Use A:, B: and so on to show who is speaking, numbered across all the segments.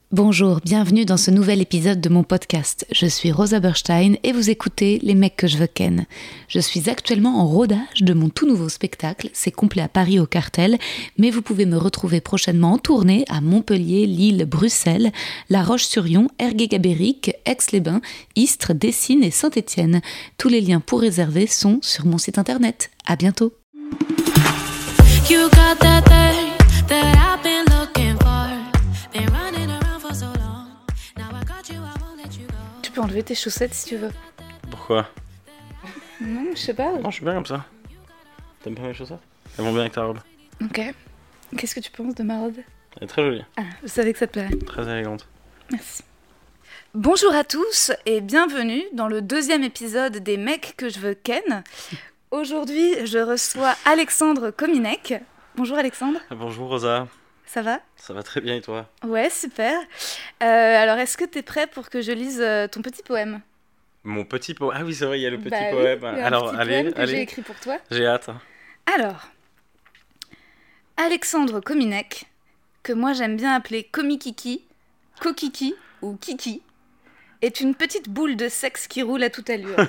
A: Bonjour, bienvenue dans ce nouvel épisode de mon podcast. Je suis Rosa Berstein et vous écoutez Les mecs que je veux ken. Je suis actuellement en rodage de mon tout nouveau spectacle, c'est complet à Paris au Cartel, mais vous pouvez me retrouver prochainement en tournée à Montpellier, Lille, Bruxelles, La Roche-sur-Yon, Ergué-Gabéric, Aix-les-Bains, Istres, Dessines et Saint-Étienne. Tous les liens pour réserver sont sur mon site internet. À bientôt. You got that thing that I've been looking for. Been running around for so long. Now I got you, I won't let you go. Tu peux enlever tes chaussettes si tu veux.
B: Pourquoi?
A: Non, je sais pas.
B: Non, je suis bien comme ça. T'aimes pas mes chaussettes? Elles vont bien avec ta robe.
A: Ok. Qu'est-ce que tu penses de ma robe?
B: Elle est très jolie.
A: Ah, je savais que ça te plairait.
B: Très élégante.
A: Merci. Bonjour à tous et bienvenue dans le deuxième épisode des mecs que je veux ken. Aujourd'hui, je reçois Alexandre Kominek. Bonjour Alexandre.
B: Bonjour Rosa.
A: Ça va?
B: Ça va très bien et toi?
A: Ouais, super. Alors, est-ce que t'es prêt pour que je lise ton petit poème?
B: Mon petit poème. Ah oui, c'est vrai, il y a le petit
A: Oui,
B: poème.
A: il y a
B: Alors,
A: un petit
B: allez,
A: poème que j'ai écrit pour toi.
B: J'ai hâte.
A: Alors, Alexandre Kominek, que moi j'aime bien appeler Komikiki, Kokiki ou Kiki, est une petite boule de sexe qui roule à toute allure.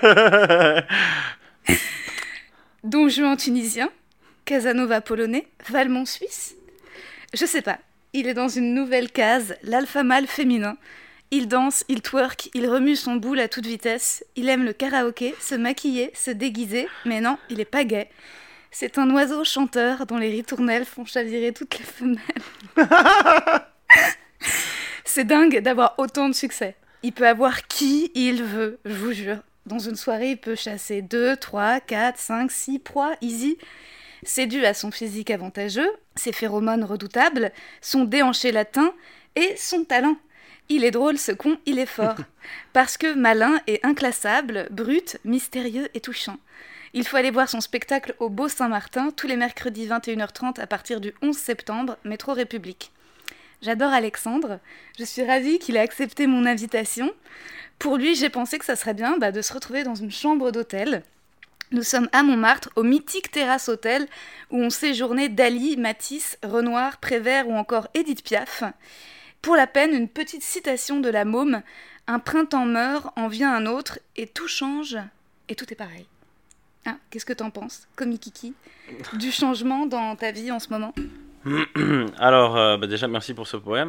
A: Don Juan tunisien, Casanova polonais, Valmont suisse. Je sais pas, il est dans une nouvelle case, l'alpha mâle féminin. Il danse, il twerk, il remue son boule à toute vitesse. Il aime le karaoké, se maquiller, se déguiser, mais non, il est pas gay. C'est un oiseau chanteur dont les ritournelles font chavirer toutes les femelles. C'est dingue d'avoir autant de succès. Il peut avoir qui il veut, je vous jure. Dans une soirée, il peut chasser 2, 3, 4, 5, 6 proies, easy. C'est dû à son physique avantageux, ses phéromones redoutables, son déhanché latin et son talent. Il est drôle, ce con, il est fort. Parce que malin et inclassable, brut, mystérieux et touchant. Il faut aller voir son spectacle au Beau Saint-Martin, tous les mercredis 21h30 à partir du 11 septembre, métro République. J'adore Alexandre, je suis ravie qu'il ait accepté mon invitation. Pour lui, j'ai pensé que ça serait bien de se retrouver dans une chambre d'hôtel. Nous sommes à Montmartre, au mythique Terrasse Hôtel, où ont séjourné Dali, Matisse, Renoir, Prévert ou encore Édith Piaf. Pour la peine, une petite citation de la Môme. Un printemps meurt, en vient un autre, et tout change, et tout est pareil. Ah, qu'est-ce que t'en penses, Komikiki, du changement dans ta vie en ce moment?
B: Alors, déjà, merci pour ce poème.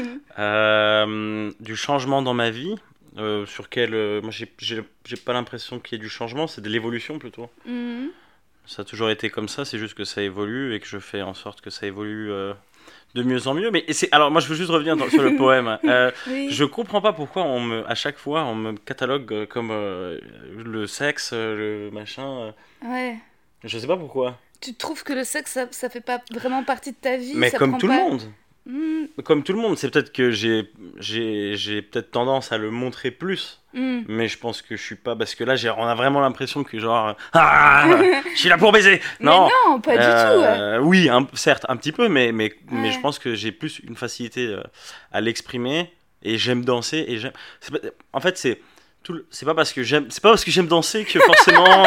B: Du changement dans ma vie, sur quel... moi, j'ai pas l'impression qu'il y ait du changement, c'est de l'évolution plutôt.
A: Mm-hmm.
B: Ça a toujours été comme ça, c'est juste que ça évolue et que je fais en sorte que ça évolue de mieux en mieux. Mais alors, moi, je veux juste revenir sur le poème.
A: Oui.
B: Je comprends pas pourquoi à chaque fois, on me catalogue comme le sexe, le machin.
A: Ouais.
B: Je sais pas pourquoi.
A: Tu trouves que le sexe, ça fait pas vraiment partie de ta vie?
B: Mais
A: ça
B: comme
A: prend
B: tout
A: pas...
B: le monde.
A: Mm.
B: Comme tout le monde, c'est peut-être que j'ai peut-être tendance à le montrer plus.
A: Mm.
B: Mais je pense que je suis pas, parce que là on a vraiment l'impression que genre je suis là pour baiser. Non,
A: mais non, pas du tout.
B: Oui, certes un petit peu, mais je pense que j'ai plus une facilité à l'exprimer et j'aime danser et en fait c'est pas parce que j'aime danser que forcément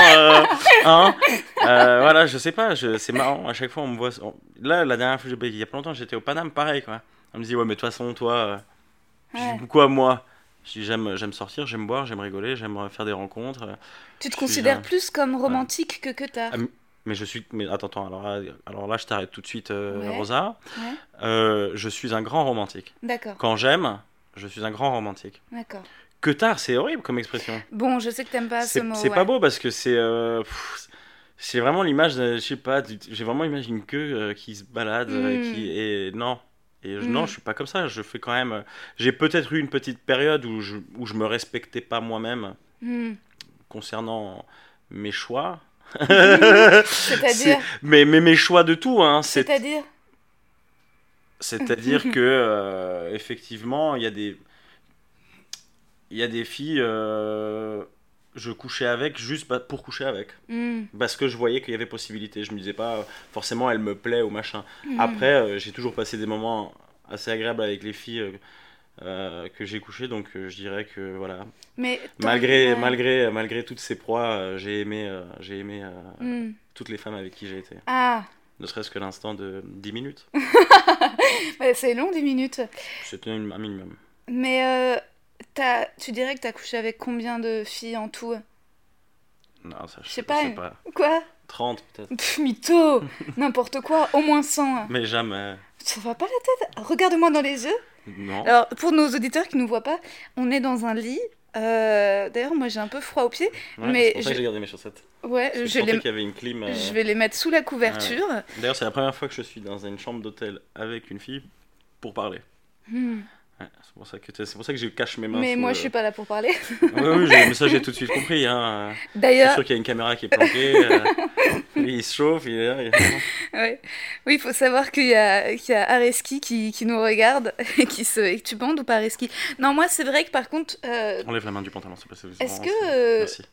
B: voilà, je sais pas, c'est marrant, à chaque fois on me voit là, la dernière fois il y a pas longtemps, j'étais au Paname, pareil quoi. On me dit ouais, mais de toute façon toi je dis quoi moi? Je dis j'aime sortir, j'aime boire, j'aime rigoler, j'aime faire des rencontres.
A: Tu te considères plus comme romantique que tard?
B: Mais attends, alors là je t'arrête tout de suite,
A: ouais.
B: Rosa.
A: Ouais.
B: Je suis un grand romantique.
A: D'accord.
B: Quand j'aime, je suis un grand romantique.
A: D'accord.
B: Que tard, c'est horrible comme expression.
A: Bon, je sais que t'aimes pas ce mot.
B: C'est pas beau parce que c'est vraiment l'image, je sais pas, j'ai vraiment l'image d'une queue qui se balade, non. Non, je suis pas comme ça, je fais quand même... J'ai peut-être eu une petite période où je me respectais pas moi-même concernant mes choix.
A: C'est-à-dire
B: mais mes choix de tout, hein.
A: C'est-à-dire
B: que, effectivement, il y a des filles... je couchais avec juste pour coucher avec. Parce que je voyais qu'il y avait possibilité. Je me disais pas forcément elle me plaît ou machin. Après, j'ai toujours passé des moments assez agréables avec les filles que j'ai couchées, donc je dirais que voilà.
A: Mais
B: malgré toutes ces proies, j'ai aimé toutes les femmes avec qui j'ai été.
A: Ah,
B: Ne serait-ce que l'instant de 10 minutes.
A: Ouais, c'est long, 10 minutes.
B: C'était un minimum.
A: Mais tu dirais que t'as couché avec combien de filles en tout?
B: Non, ça,
A: Je
B: je
A: sais
B: sais
A: pas.
B: pas.
A: Quoi?
B: 30 peut-être.
A: Mytho! N'importe quoi, au moins 100.
B: Mais jamais.
A: Ça va pas la tête? Regarde-moi dans les yeux.
B: Non.
A: Alors, pour nos auditeurs qui ne nous voient pas, on est dans un lit. D'ailleurs, moi j'ai un peu froid aux pieds,
B: Ouais,
A: mais
B: c'est pour ça que j'ai gardé mes chaussettes. Parce que je sentais qu'il y avait une clim.
A: je vais les mettre sous la couverture.
B: Ouais. D'ailleurs, c'est la première fois que je suis dans une chambre d'hôtel avec une fille pour parler.
A: Hmm.
B: Ouais, c'est pour ça que je cache mes mains.
A: Mais
B: sous,
A: moi je suis pas là pour parler.
B: Oui, mais ça j'ai tout de suite compris. Hein.
A: D'ailleurs,
B: C'est sûr qu'il y a une caméra qui est planquée. Il se chauffe.
A: ouais. Oui, il faut savoir qu'il y a Areski qui nous regarde et et que tu bandes ou pas Areski? Non, moi c'est vrai que par contre,
B: Enlève la main du pantalon, s'il te plaît.
A: est-ce que
B: Merci.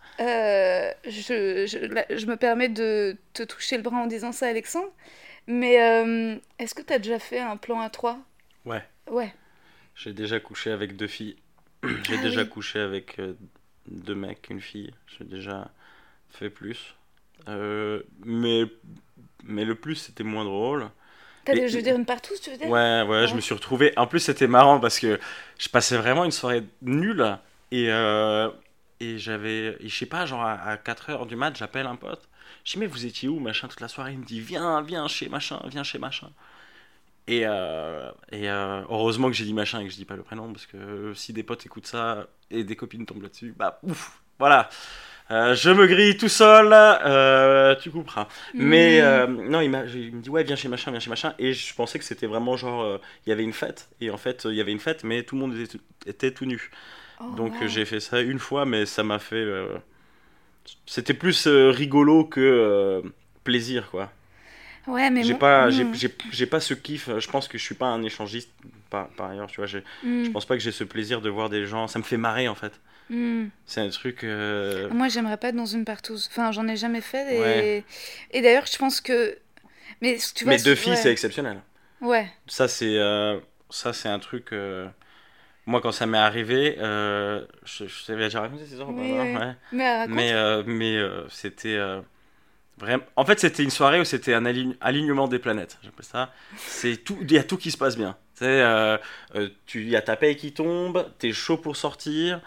A: je me permets de te toucher le bras en disant ça, Alexandre, mais est-ce que tu as déjà fait un plan à 3?
B: Ouais.
A: Ouais.
B: J'ai déjà couché avec 2 filles. J'ai
A: Ah
B: déjà
A: oui.
B: couché avec 2 mecs, une fille. J'ai déjà fait plus. Mais le plus, c'était moins drôle.
A: Je veux dire une partouze, tu veux dire?
B: Ouais, je me suis retrouvé. En plus, c'était marrant parce que je passais vraiment une soirée nulle. Et je sais pas, genre à 4h du mat, j'appelle un pote. Je dis, mais vous étiez où, machin, toute la soirée? Il me dit, viens chez machin, viens chez machin. Heureusement que j'ai dit machin et que je dis pas le prénom, parce que si des potes écoutent ça et des copines tombent là-dessus, bah ouf, voilà. Je me grille tout seul, tu couperas. Mais non, il me dit ouais, viens chez machin, et je pensais que c'était vraiment genre, il y avait une fête, et en fait, il y avait une fête, mais tout le monde était tout nu.
A: Oh,
B: Donc
A: wow.
B: j'ai fait ça une fois, mais ça m'a fait. C'était plus rigolo que plaisir, quoi.
A: Ouais, mais
B: J'ai
A: moi.
B: pas, j'ai pas ce kiff. Je pense que je suis pas un échangiste par ailleurs, tu vois. Je pense pas que j'ai ce plaisir de voir des gens. Ça me fait marrer en fait. C'est un truc.
A: Moi, j'aimerais pas être dans une partouze. Enfin, j'en ai jamais fait.
B: Ouais.
A: Et d'ailleurs, je pense que. Mais tu vois.
B: Mais 2 filles,
A: Ouais.
B: c'est exceptionnel.
A: Ouais.
B: Ça c'est un truc. Moi, quand ça m'est arrivé, je t'avais déjà raconté ces histoires ou pas?
A: Oui,
B: Non,
A: oui.
B: ouais.
A: Mais raconte.
B: Mais c'était vraiment. En fait, c'était une soirée où c'était un alignement des planètes. J'appelle ça. C'est tout. Il y a tout qui se passe bien. Tu sais, il y a ta paye qui tombe. T'es chaud pour sortir.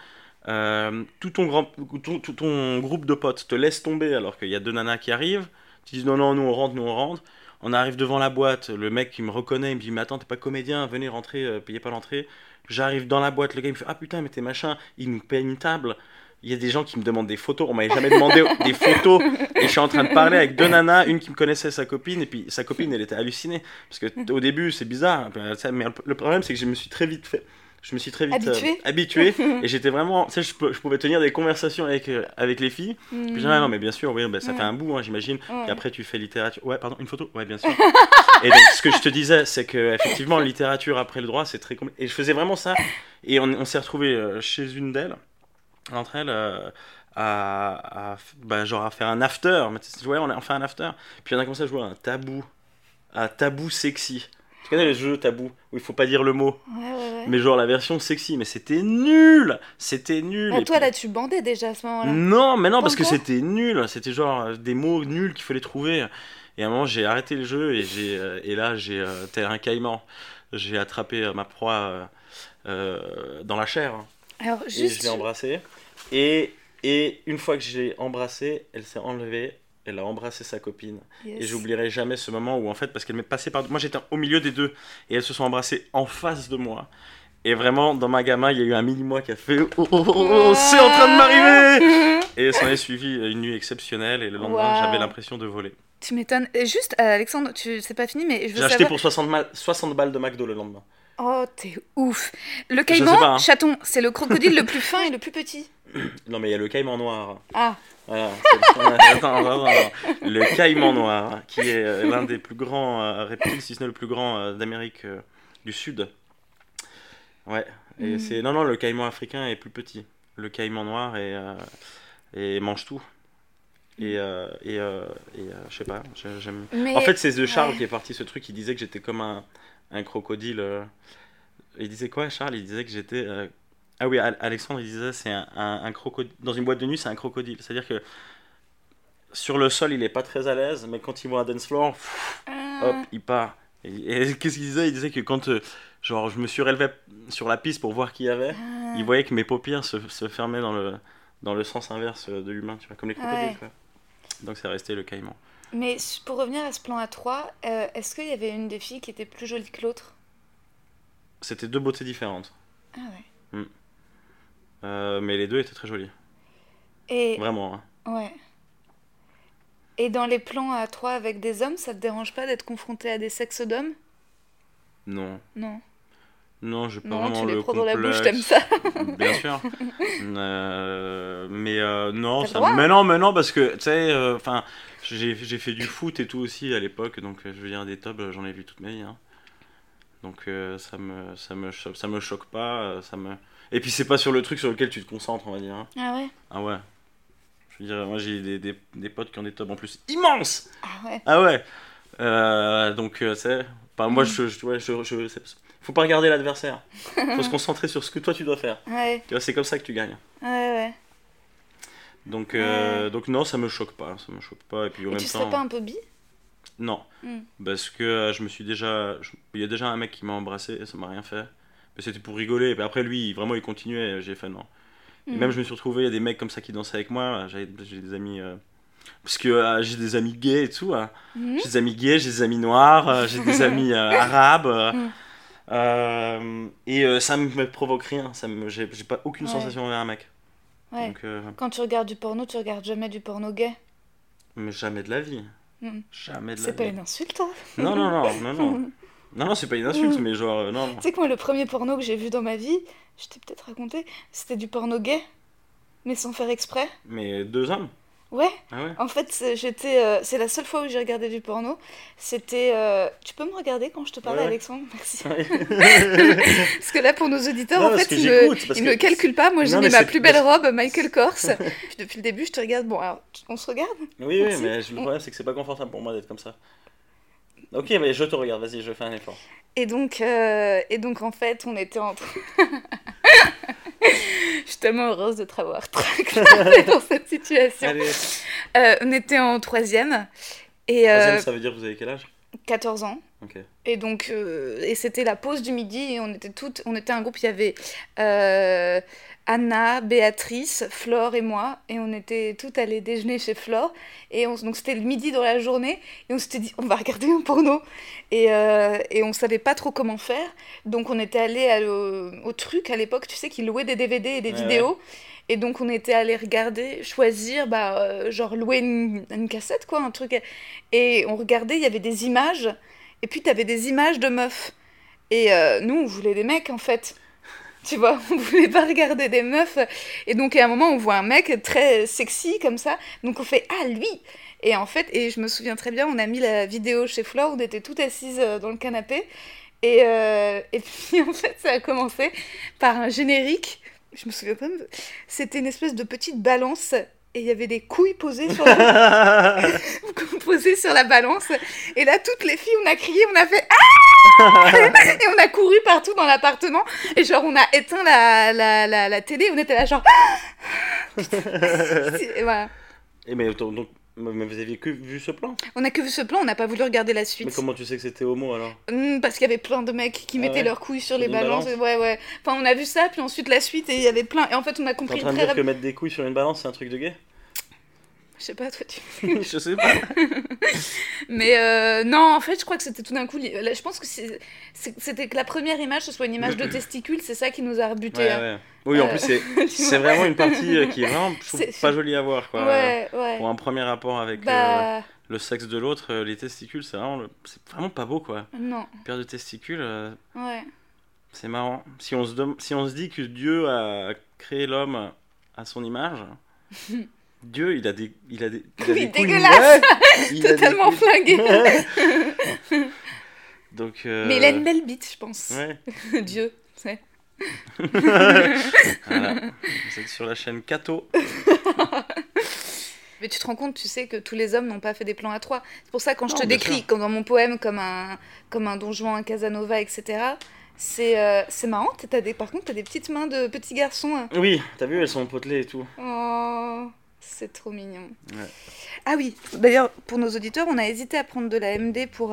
B: Tout ton groupe de potes te laisse tomber alors qu'il y a 2 nanas qui arrivent. Tu dis non, non, nous on rentre, nous on rentre. On arrive devant la boîte. Le mec qui me reconnaît, il me dit mais attends, t'es pas comédien, venez rentrer, payez pas l'entrée. J'arrive dans la boîte, le gars il me fait ah putain, mais t'es machin. Il nous paye une table. Il y a des gens qui me demandent des photos. On m'avait jamais demandé des photos. Et je suis en train de parler avec 2 nanas, une qui me connaissait, sa copine, et puis sa copine, elle était hallucinée. Parce que au début, c'est bizarre. Mais le problème, c'est que je me suis très vite habitué. Et j'étais vraiment. Tu sais, je pouvais tenir des conversations avec les filles. Puis je disais, ah non, mais bien sûr, oui, bah, ça fait un bout, hein, j'imagine.
A: Ouais.
B: Puis après, tu fais littérature. Ouais, pardon, une photo? Ouais, bien sûr. Et donc, ce que je te disais, c'est que effectivement, littérature après le droit, c'est très compliqué. Et je faisais vraiment ça. Et on s'est retrouvés chez une d'elles. Entre elles genre à faire un after, mais ouais, on fait un after, puis on a commencé à jouer à un tabou sexy. Tu connais le jeu tabou où il faut pas dire le mot,
A: Ouais.
B: mais genre la version sexy, mais c'était nul.
A: Ah,
B: Et
A: toi,
B: puis
A: là, tu bandais déjà à ce moment-là.
B: non, mais non,
A: Pas
B: parce que
A: encore.
B: c'était nul, c'était genre des mots nuls qu'il fallait trouver. Et à un moment j'ai arrêté le jeu et là j'ai tel un caïman, j'ai attrapé ma proie dans la chair.
A: Alors,
B: Et je
A: juste.
B: l'ai embrassée. Et une fois que je l'ai embrassée, elle s'est enlevée. Elle a embrassé sa copine.
A: Yes.
B: Et j'oublierai jamais ce moment où, en fait, parce qu'elle m'est passée par. Moi, j'étais au milieu des deux. Et elles se sont embrassées en face de moi. Et vraiment, dans ma gamin, il y a eu un mini-moi qui a fait oh, c'est en train de m'arriver. Et s'en est suivi une nuit exceptionnelle. Et le lendemain,
A: Wow.
B: j'avais l'impression de voler.
A: Tu m'étonnes. Et juste, Alexandre, c'est pas fini, mais je veux
B: J'ai acheté
A: savoir.
B: pour 60 balles de McDo le lendemain.
A: Oh, t'es ouf. Le
B: Je sais
A: caïman,
B: pas, hein.
A: chaton, c'est le crocodile le plus fin et le plus petit.
B: Non, mais il y a le caïman noir.
A: Ah.
B: Voilà, attends. Le caïman noir, qui est l'un des plus grands reptiles, si ce n'est le plus grand d'Amérique du Sud. Ouais, et c'est non, le caïman africain est plus petit. Le caïman noir et mange tout. Je sais pas, j'aime.
A: Mais.
B: En fait, c'est The Charles
A: Ouais.
B: qui est parti ce truc. Il disait que j'étais comme un crocodile. Il disait quoi, Charles? Il disait que j'étais. Ah oui, Alexandre, il disait c'est un crocodile. Dans une boîte de nuit, c'est un crocodile. C'est-à-dire que sur le sol, il est pas très à l'aise, mais quand il voit un dance floor, hop, il part. Et qu'est-ce qu'il disait? Il disait que quand genre, je me suis relevé sur la piste pour voir qui y avait, il voyait que mes paupières se fermaient dans le sens inverse de l'humain, tu vois, comme les crocodiles, quoi. Donc c'est resté le caïman.
A: Mais pour revenir à ce plan A3, est-ce qu'il y avait une des filles qui était plus jolie que l'autre?
B: C'était deux beautés différentes.
A: Ah ouais.
B: Mais les deux étaient très jolies.
A: Et...
B: Vraiment. Hein.
A: Ouais. Et dans les plans A3 avec des hommes, ça te dérange pas d'être confronté à des sexes d'hommes?
B: Non.
A: Non.
B: Non, j'ai pas
A: Non,
B: vraiment
A: tu les
B: le
A: prends dans la bouche,
B: complexe.
A: t'aimes ça?
B: Bien sûr. Mais non,
A: T'as le
B: ça...
A: droit.
B: mais non, parce que, tu sais, enfin, j'ai fait du foot et tout aussi à l'époque, donc je veux dire, des tubs, j'en ai vu toute ma vie. Hein. Donc ça me choque pas, ça me... Et puis c'est pas sur le truc sur lequel tu te concentres, on va dire. Hein.
A: Ah ouais?
B: Ah ouais. Je veux dire, moi j'ai des potes qui ont des tubs en plus immenses.
A: Ah ouais.
B: Ah ouais. Donc, tu sais, moi, faut pas regarder l'adversaire. Faut se concentrer sur ce que toi tu dois faire.
A: Ouais.
B: Tu vois, c'est comme ça que tu gagnes.
A: Ouais.
B: Donc,
A: Ouais.
B: donc non, ça me choque pas. Ça me choque pas. Et puis en
A: Et
B: même
A: tu serais
B: temps,
A: pas un peu bi?
B: non. Parce que je me suis déjà. Il y a déjà un mec qui m'a embrassé et ça m'a rien fait. Mais c'était pour rigoler. Et puis après, lui, vraiment, il continuait. Et j'ai fait non. Et même, je me suis retrouvé, il y a des mecs comme ça qui dansaient avec moi. J'ai des amis. Parce que j'ai des amis gays et tout. Hein. J'ai des amis gays, j'ai des amis noirs, j'ai des amis arabes. Et ça me provoque rien. J'ai pas aucune
A: Ouais.
B: sensation envers un mec.
A: Ouais.
B: Donc,
A: Quand tu regardes du porno, tu regardes jamais du porno gay.
B: mais jamais de la vie.
A: Mm.
B: Jamais de la
A: C'est pas
B: vie.
A: une insulte, hein?
B: Non, c'est pas une insulte, mais genre, non.
A: Tu sais que moi, le premier porno que j'ai vu dans ma vie, je t'ai peut-être raconté, c'était du porno gay, mais sans faire exprès.
B: Mais deux hommes?
A: Ouais,
B: Ah ouais?
A: en fait, c'est la seule fois où j'ai regardé du porno. C'était. Tu peux me regarder quand je te parle,
B: Ouais.
A: Alexandre? Merci.
B: Ouais.
A: Parce que là, pour nos auditeurs,
B: Non,
A: en
B: parce
A: fait,
B: que j'écoute, parce
A: ils
B: que-
A: ne calculent pas. Moi, j'ai
B: Non,
A: mis
B: mais
A: ma
B: c'est-
A: plus belle robe, Michael Kors. Puis depuis le début, je te regarde. Bon, alors, on se regarde?
B: Oui,
A: Merci.
B: mais le problème, c'est que c'est pas confortable pour moi d'être comme ça. Ok, mais je te regarde, vas-y, je fais un effort.
A: Et donc, en fait, on était en. Je suis tellement heureuse de te avoir tracé dans cette situation.
B: Allez,
A: On était en troisième et
B: troisième, ça veut dire que vous avez quel âge?
A: 14 ans.
B: Ok.
A: Et donc, et c'était la pause du midi et on était un groupe, il y avait Anna, Béatrice, Flore et moi, et on était toutes allées déjeuner chez Flore, et donc c'était le midi dans la journée, et on s'était dit, on va regarder un porno, et on savait pas trop comment faire, donc on était allés au truc à l'époque, tu sais, qui louait des DVD et des
B: Ouais,
A: vidéos, et donc on était allés regarder, choisir, genre louer une cassette, quoi, un truc, et on regardait, il y avait des images, et puis t'avais des images de meufs. Et nous, on voulait des mecs, en fait. Tu vois, on voulait pas regarder des meufs. Et donc, à un moment, on voit un mec très sexy, comme ça. Donc, on fait « Ah, lui !» Et en fait, et je me souviens très bien, on a mis la vidéo chez Flore, on était toutes assises dans le canapé. Et puis, en fait, ça a commencé par un générique. Je me souviens pas, c'était une espèce de petite balance. Et il y avait des couilles posées sur posées sur la balance. Et là, toutes les filles, on a crié, on a fait ah! Et on a couru partout dans l'appartement. Et genre, on a éteint la télé. On était là, genre. Et voilà.
B: Et mais vous aviez que vu ce plan?
A: On a que vu ce plan, on n'a pas voulu regarder la
B: Mais
A: suite.
B: comment tu sais que c'était homo alors?
A: Parce qu'il y avait plein de mecs qui mettaient
B: ouais
A: leurs couilles sur
B: Sur
A: les
B: une
A: balances.
B: balance.
A: Ouais. Enfin, on a vu ça, puis ensuite la suite, et il y avait plein. Et en fait, on a
B: T'es en
A: compris
B: train de
A: très
B: dire que mettre des couilles sur une balance, c'est un truc de gay?
A: Je sais pas, toi, tu.
B: Je sais pas.
A: Mais non, en fait, je crois que c'était tout d'un coup. Là, je pense que c'était que la première image, ce soit une image de testicule, c'est ça qui nous a rebuté.
B: Ouais. Oui, en plus, c'est vraiment une partie qui est vraiment, je trouve,
A: C'est-
B: pas jolie à voir, quoi.
A: Ouais.
B: Pour un premier rapport avec le sexe de l'autre, les testicules, c'est vraiment pas beau, quoi.
A: Non,
B: Une paire de testicules,
A: ouais.
B: c'est marrant. Si on se dit que Dieu a créé l'homme à son image, Dieu, il a des
A: Oui,
B: couilles,
A: dégueulasse.
B: il a des
A: Totalement
B: couilles.
A: flingué.
B: Donc,
A: Mais il a une belle bite, je pense.
B: ouais.
A: Dieu, c'est.
B: Voilà. Vous êtes sur la chaîne Kato.
A: Mais tu te rends compte, tu sais que tous les hommes n'ont pas fait des plans à trois. C'est pour ça quand je
B: Non,
A: te
B: bien
A: décris,
B: sûr.
A: comme dans mon poème, comme un Don Juan, un Casanova, etc. C'est marrant. Par contre, t'as des petites mains de petits garçons. Hein.
B: Oui, t'as vu, elles sont potelées et tout.
A: Oh, C'est trop mignon.
B: Ouais.
A: Ah oui, d'ailleurs, pour nos auditeurs, on a hésité à prendre de la MD pour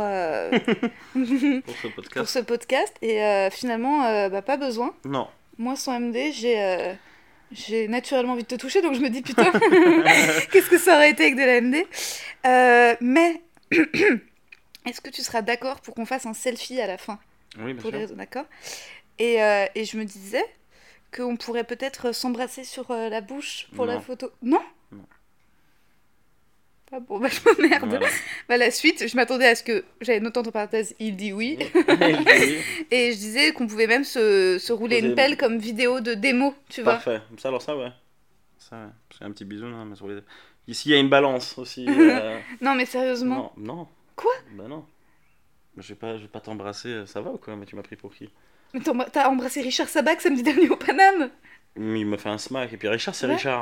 B: Pour ce
A: ce podcast. Et finalement, pas besoin.
B: Non.
A: Moi, sans MD, j'ai naturellement envie de te toucher, donc je me dis, putain, qu'est-ce que ça aurait été avec de la MD. Mais, est-ce que tu seras d'accord pour qu'on fasse un selfie à la fin?
B: Oui, bien
A: pour
B: sûr.
A: les réseaux, d'accord. Et je me disais qu'on pourrait peut-être s'embrasser sur la bouche pour la
B: Non.
A: photo. Non?
B: Non.
A: Ah bon, je m'emmerde.
B: Voilà.
A: La suite, je m'attendais à ce que j'avais noté entre parenthèses, il dit oui.
B: Oui.
A: Et je disais qu'on pouvait même se rouler
B: Poser-
A: une pelle comme vidéo de démo, tu vois.
B: Parfait. Ça, alors ça, ouais. Ça, ouais. Parce qu'un petit bisou, non, mais sur les... Ici, il y a une balance aussi.
A: Non, mais sérieusement.
B: Non, non.
A: Quoi?
B: Bah non. Je vais pas t'embrasser, ça va ou quoi? Mais tu m'as pris pour qui?
A: Mais t'as embrassé Richard Sabac samedi dernier au Paname?
B: Il m'a fait un smack. Et puis Richard, c'est
A: Ouais.
B: Richard.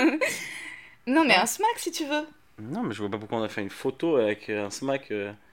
A: Non, mais
B: Ah.
A: un smack si tu veux.
B: Non, mais je vois pas pourquoi on a fait une photo avec un smack.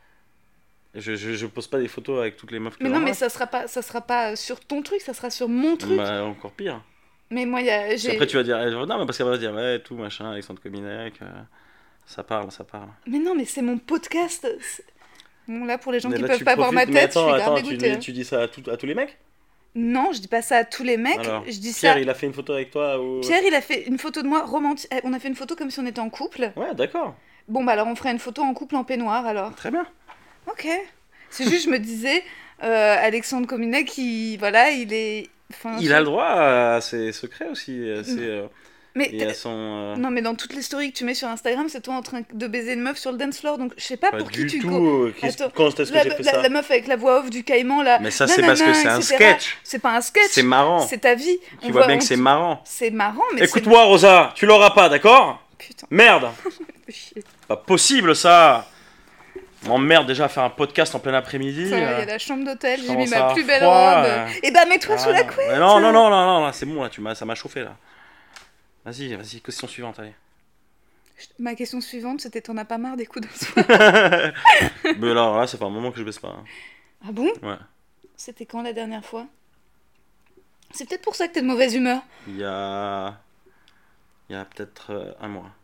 B: Je pose pas des photos avec toutes les meufs que
A: Mais non, mais
B: j'embrasse.
A: ça sera pas sur ton truc, ça sera sur mon truc.
B: Bah, encore pire.
A: Mais moi,
B: Puis après, tu vas dire, non, mais parce qu'elle va dire, ouais, tout machin, Alexandre Cominec, ça parle.
A: Mais non, mais c'est mon podcast. Bon, là, pour les gens
B: Mais
A: qui
B: là,
A: peuvent
B: tu
A: pas voir ma
B: profites- mais
A: tête, je suis grave
B: attends,
A: dégoûtée.
B: tu dis ça à tous les mecs?
A: Non, je dis pas ça à tous les mecs.
B: Alors,
A: Je dis
B: Pierre,
A: ça.
B: il a fait une photo avec toi ou...
A: Pierre, il a fait une photo de moi romantique. On a fait une photo comme si on était en couple.
B: Ouais, d'accord.
A: Bon, bah alors on ferait une photo en couple en peignoir alors.
B: Très bien.
A: Ok. C'est juste, je me disais, Alexandre Cominec, voilà, il est. Enfin,
B: Il a le droit à ses secrets aussi.
A: Mais
B: Et à son...
A: non, mais dans toutes les stories que tu mets sur Instagram, c'est toi en train de baiser une meuf sur le dance floor. Donc je sais pas
B: Pas
A: pour qui
B: du
A: tu.
B: tout.
A: Attends,
B: Quand est-ce que j'ai fait ça?
A: La meuf avec la voix off du Caïman là.
B: Mais ça, c'est parce que c'est un
A: etc..
B: sketch.
A: C'est pas un sketch.
B: C'est marrant.
A: C'est ta vie.
B: Tu vois bien que c'est marrant.
A: C'est marrant, mais
B: Écoute-moi, Rosa, tu l'auras pas, d'accord?
A: Putain,
B: Merde.
A: fais chier.
B: Pas possible, ça. M'emmerde déjà à faire un podcast en plein après-midi.
A: Ça, il y a la chambre d'hôtel,
B: je
A: j'ai mis
B: commence à
A: ma
B: avoir
A: plus belle
B: froid,
A: robe. Et bah mets-toi sous la
B: non.
A: couette.
B: Mais non, là, c'est bon, là, ça m'a chauffé, là. Vas-y, question suivante, allez.
A: Ma question suivante, c'était t'en as pas marre des coups de soie?
B: Mais alors là, ça fait un moment que je baisse pas. Hein.
A: Ah bon?
B: Ouais.
A: C'était quand la dernière fois? C'est peut-être pour ça que t'es de mauvaise humeur.
B: Il y a peut-être un mois.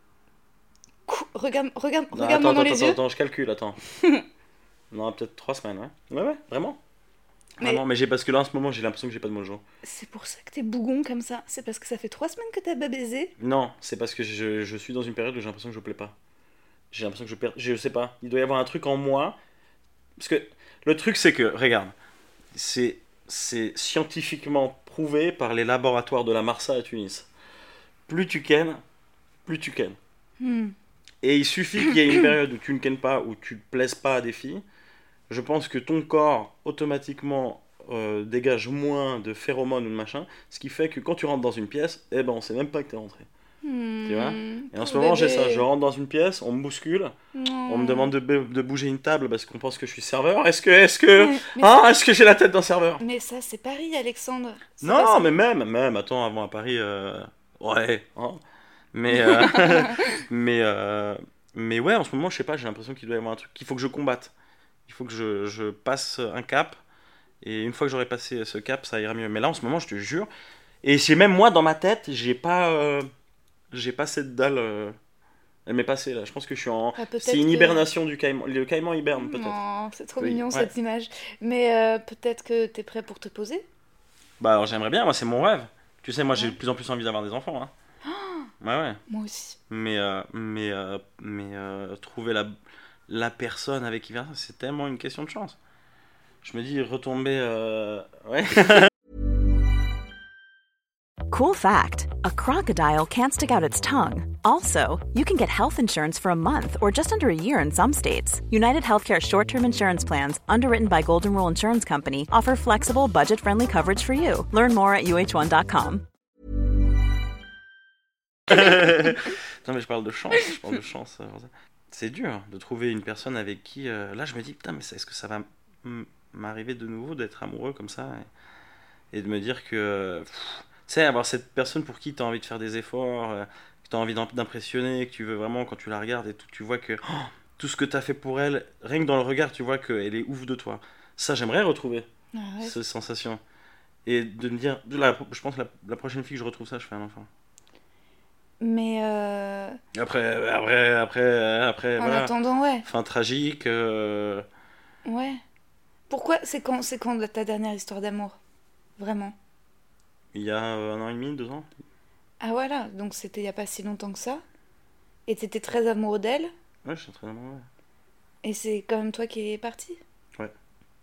A: Regarde-moi dans les yeux.
B: Attends, je calcule, attends. Non, peut-être 3 semaines, ouais. Ouais, vraiment.
A: Mais-
B: Vraiment, mais parce que là, en ce moment, j'ai l'impression que j'ai pas de mojo.
A: C'est pour ça que t'es bougon comme ça. C'est parce que ça fait 3 semaines que t'as pas baisé.
B: Non, c'est parce que je suis dans une période où j'ai l'impression que je plais pas. J'ai l'impression que je perds. Je sais pas. Il doit y avoir un truc en moi. Parce que le truc, c'est que, regarde, c'est scientifiquement prouvé par les laboratoires de la Marsa à Tunis. Plus tu kennes, plus tu kennes. Et il suffit qu'il y ait une période où tu ne kennes pas, où tu ne plaises pas à des filles. Je pense que ton corps, automatiquement, dégage moins de phéromones ou de machin. Ce qui fait que quand tu rentres dans une pièce, eh ben, on sait même pas que t'es rentré. Tu vois? Et en ce moment, j'ai ça. Je rentre dans une pièce, on me bouscule, on me demande de bouger une table parce qu'on pense que je suis serveur. Est-ce que est-ce que j'ai la tête d'un serveur?
A: Mais ça, c'est Paris, Alexandre. C'est pas
B: Non,
A: ça.
B: mais même, attends, avant à Paris, ouais, hein. Mais, mais ouais, en ce moment, je sais pas, j'ai l'impression qu'il doit y avoir un truc qu'il faut que je combatte. Il faut que je passe un cap, et une fois que j'aurai passé ce cap, ça ira mieux. Mais là, en ce moment, je te jure, et c'est même moi, dans ma tête, j'ai pas cette dalle, elle m'est passée là. Je pense que je suis en...
A: Ah, peut-être
B: C'est une
A: que-
B: hibernation du caïman. Le caïman hiberne, peut-être.
A: Non, c'est trop
B: Oui,
A: mignon
B: ouais.
A: cette image. Mais peut-être que t'es prêt pour te poser.
B: Bah alors, j'aimerais bien, moi, c'est mon rêve. Tu sais, moi, j'ai
A: Ouais.
B: de plus en plus envie d'avoir des enfants, hein. Ouais.
A: Moi aussi.
B: Mais trouver la personne avec qui faire ça, c'est tellement une question de chance. Je me dis, retomber... Ouais.
C: Cool fact, a crocodile can't stick out its tongue. Also, you can get health insurance for a month or just under a year in some states. United Healthcare short-term insurance plans, underwritten by Golden Rule Insurance Company, offer flexible, budget-friendly coverage for you. Learn more at uh1.com.
B: Non, mais je parle de chance. C'est dur de trouver une personne avec qui... là, je me dis, putain, mais est-ce que ça va m'arriver de nouveau d'être amoureux comme ça et de me dire que... Tu sais, avoir cette personne pour qui tu as envie de faire des efforts, que tu as envie d'impressionner, que tu veux vraiment, quand tu la regardes et tout, tu vois que tout ce que tu as fait pour elle, rien que dans le regard, tu vois qu'elle est ouf de toi. Ça, j'aimerais retrouver
A: Ah ouais.
B: cette sensation. Et de me dire, je pense que la prochaine fille que je retrouve ça, je fais un enfant.
A: Mais
B: Après,
A: en
B: voilà.
A: attendant, ouais.
B: Fin tragique.
A: Ouais. Pourquoi c'est quand ta dernière histoire d'amour? Vraiment?
B: Il y a 1 an et demi, 2 ans.
A: Ah voilà, donc c'était il y a pas si longtemps que ça. Et t'étais très amoureux d'elle.
B: Ouais, je suis très amoureux.
A: Et c'est quand même toi qui es parti.
B: Ouais.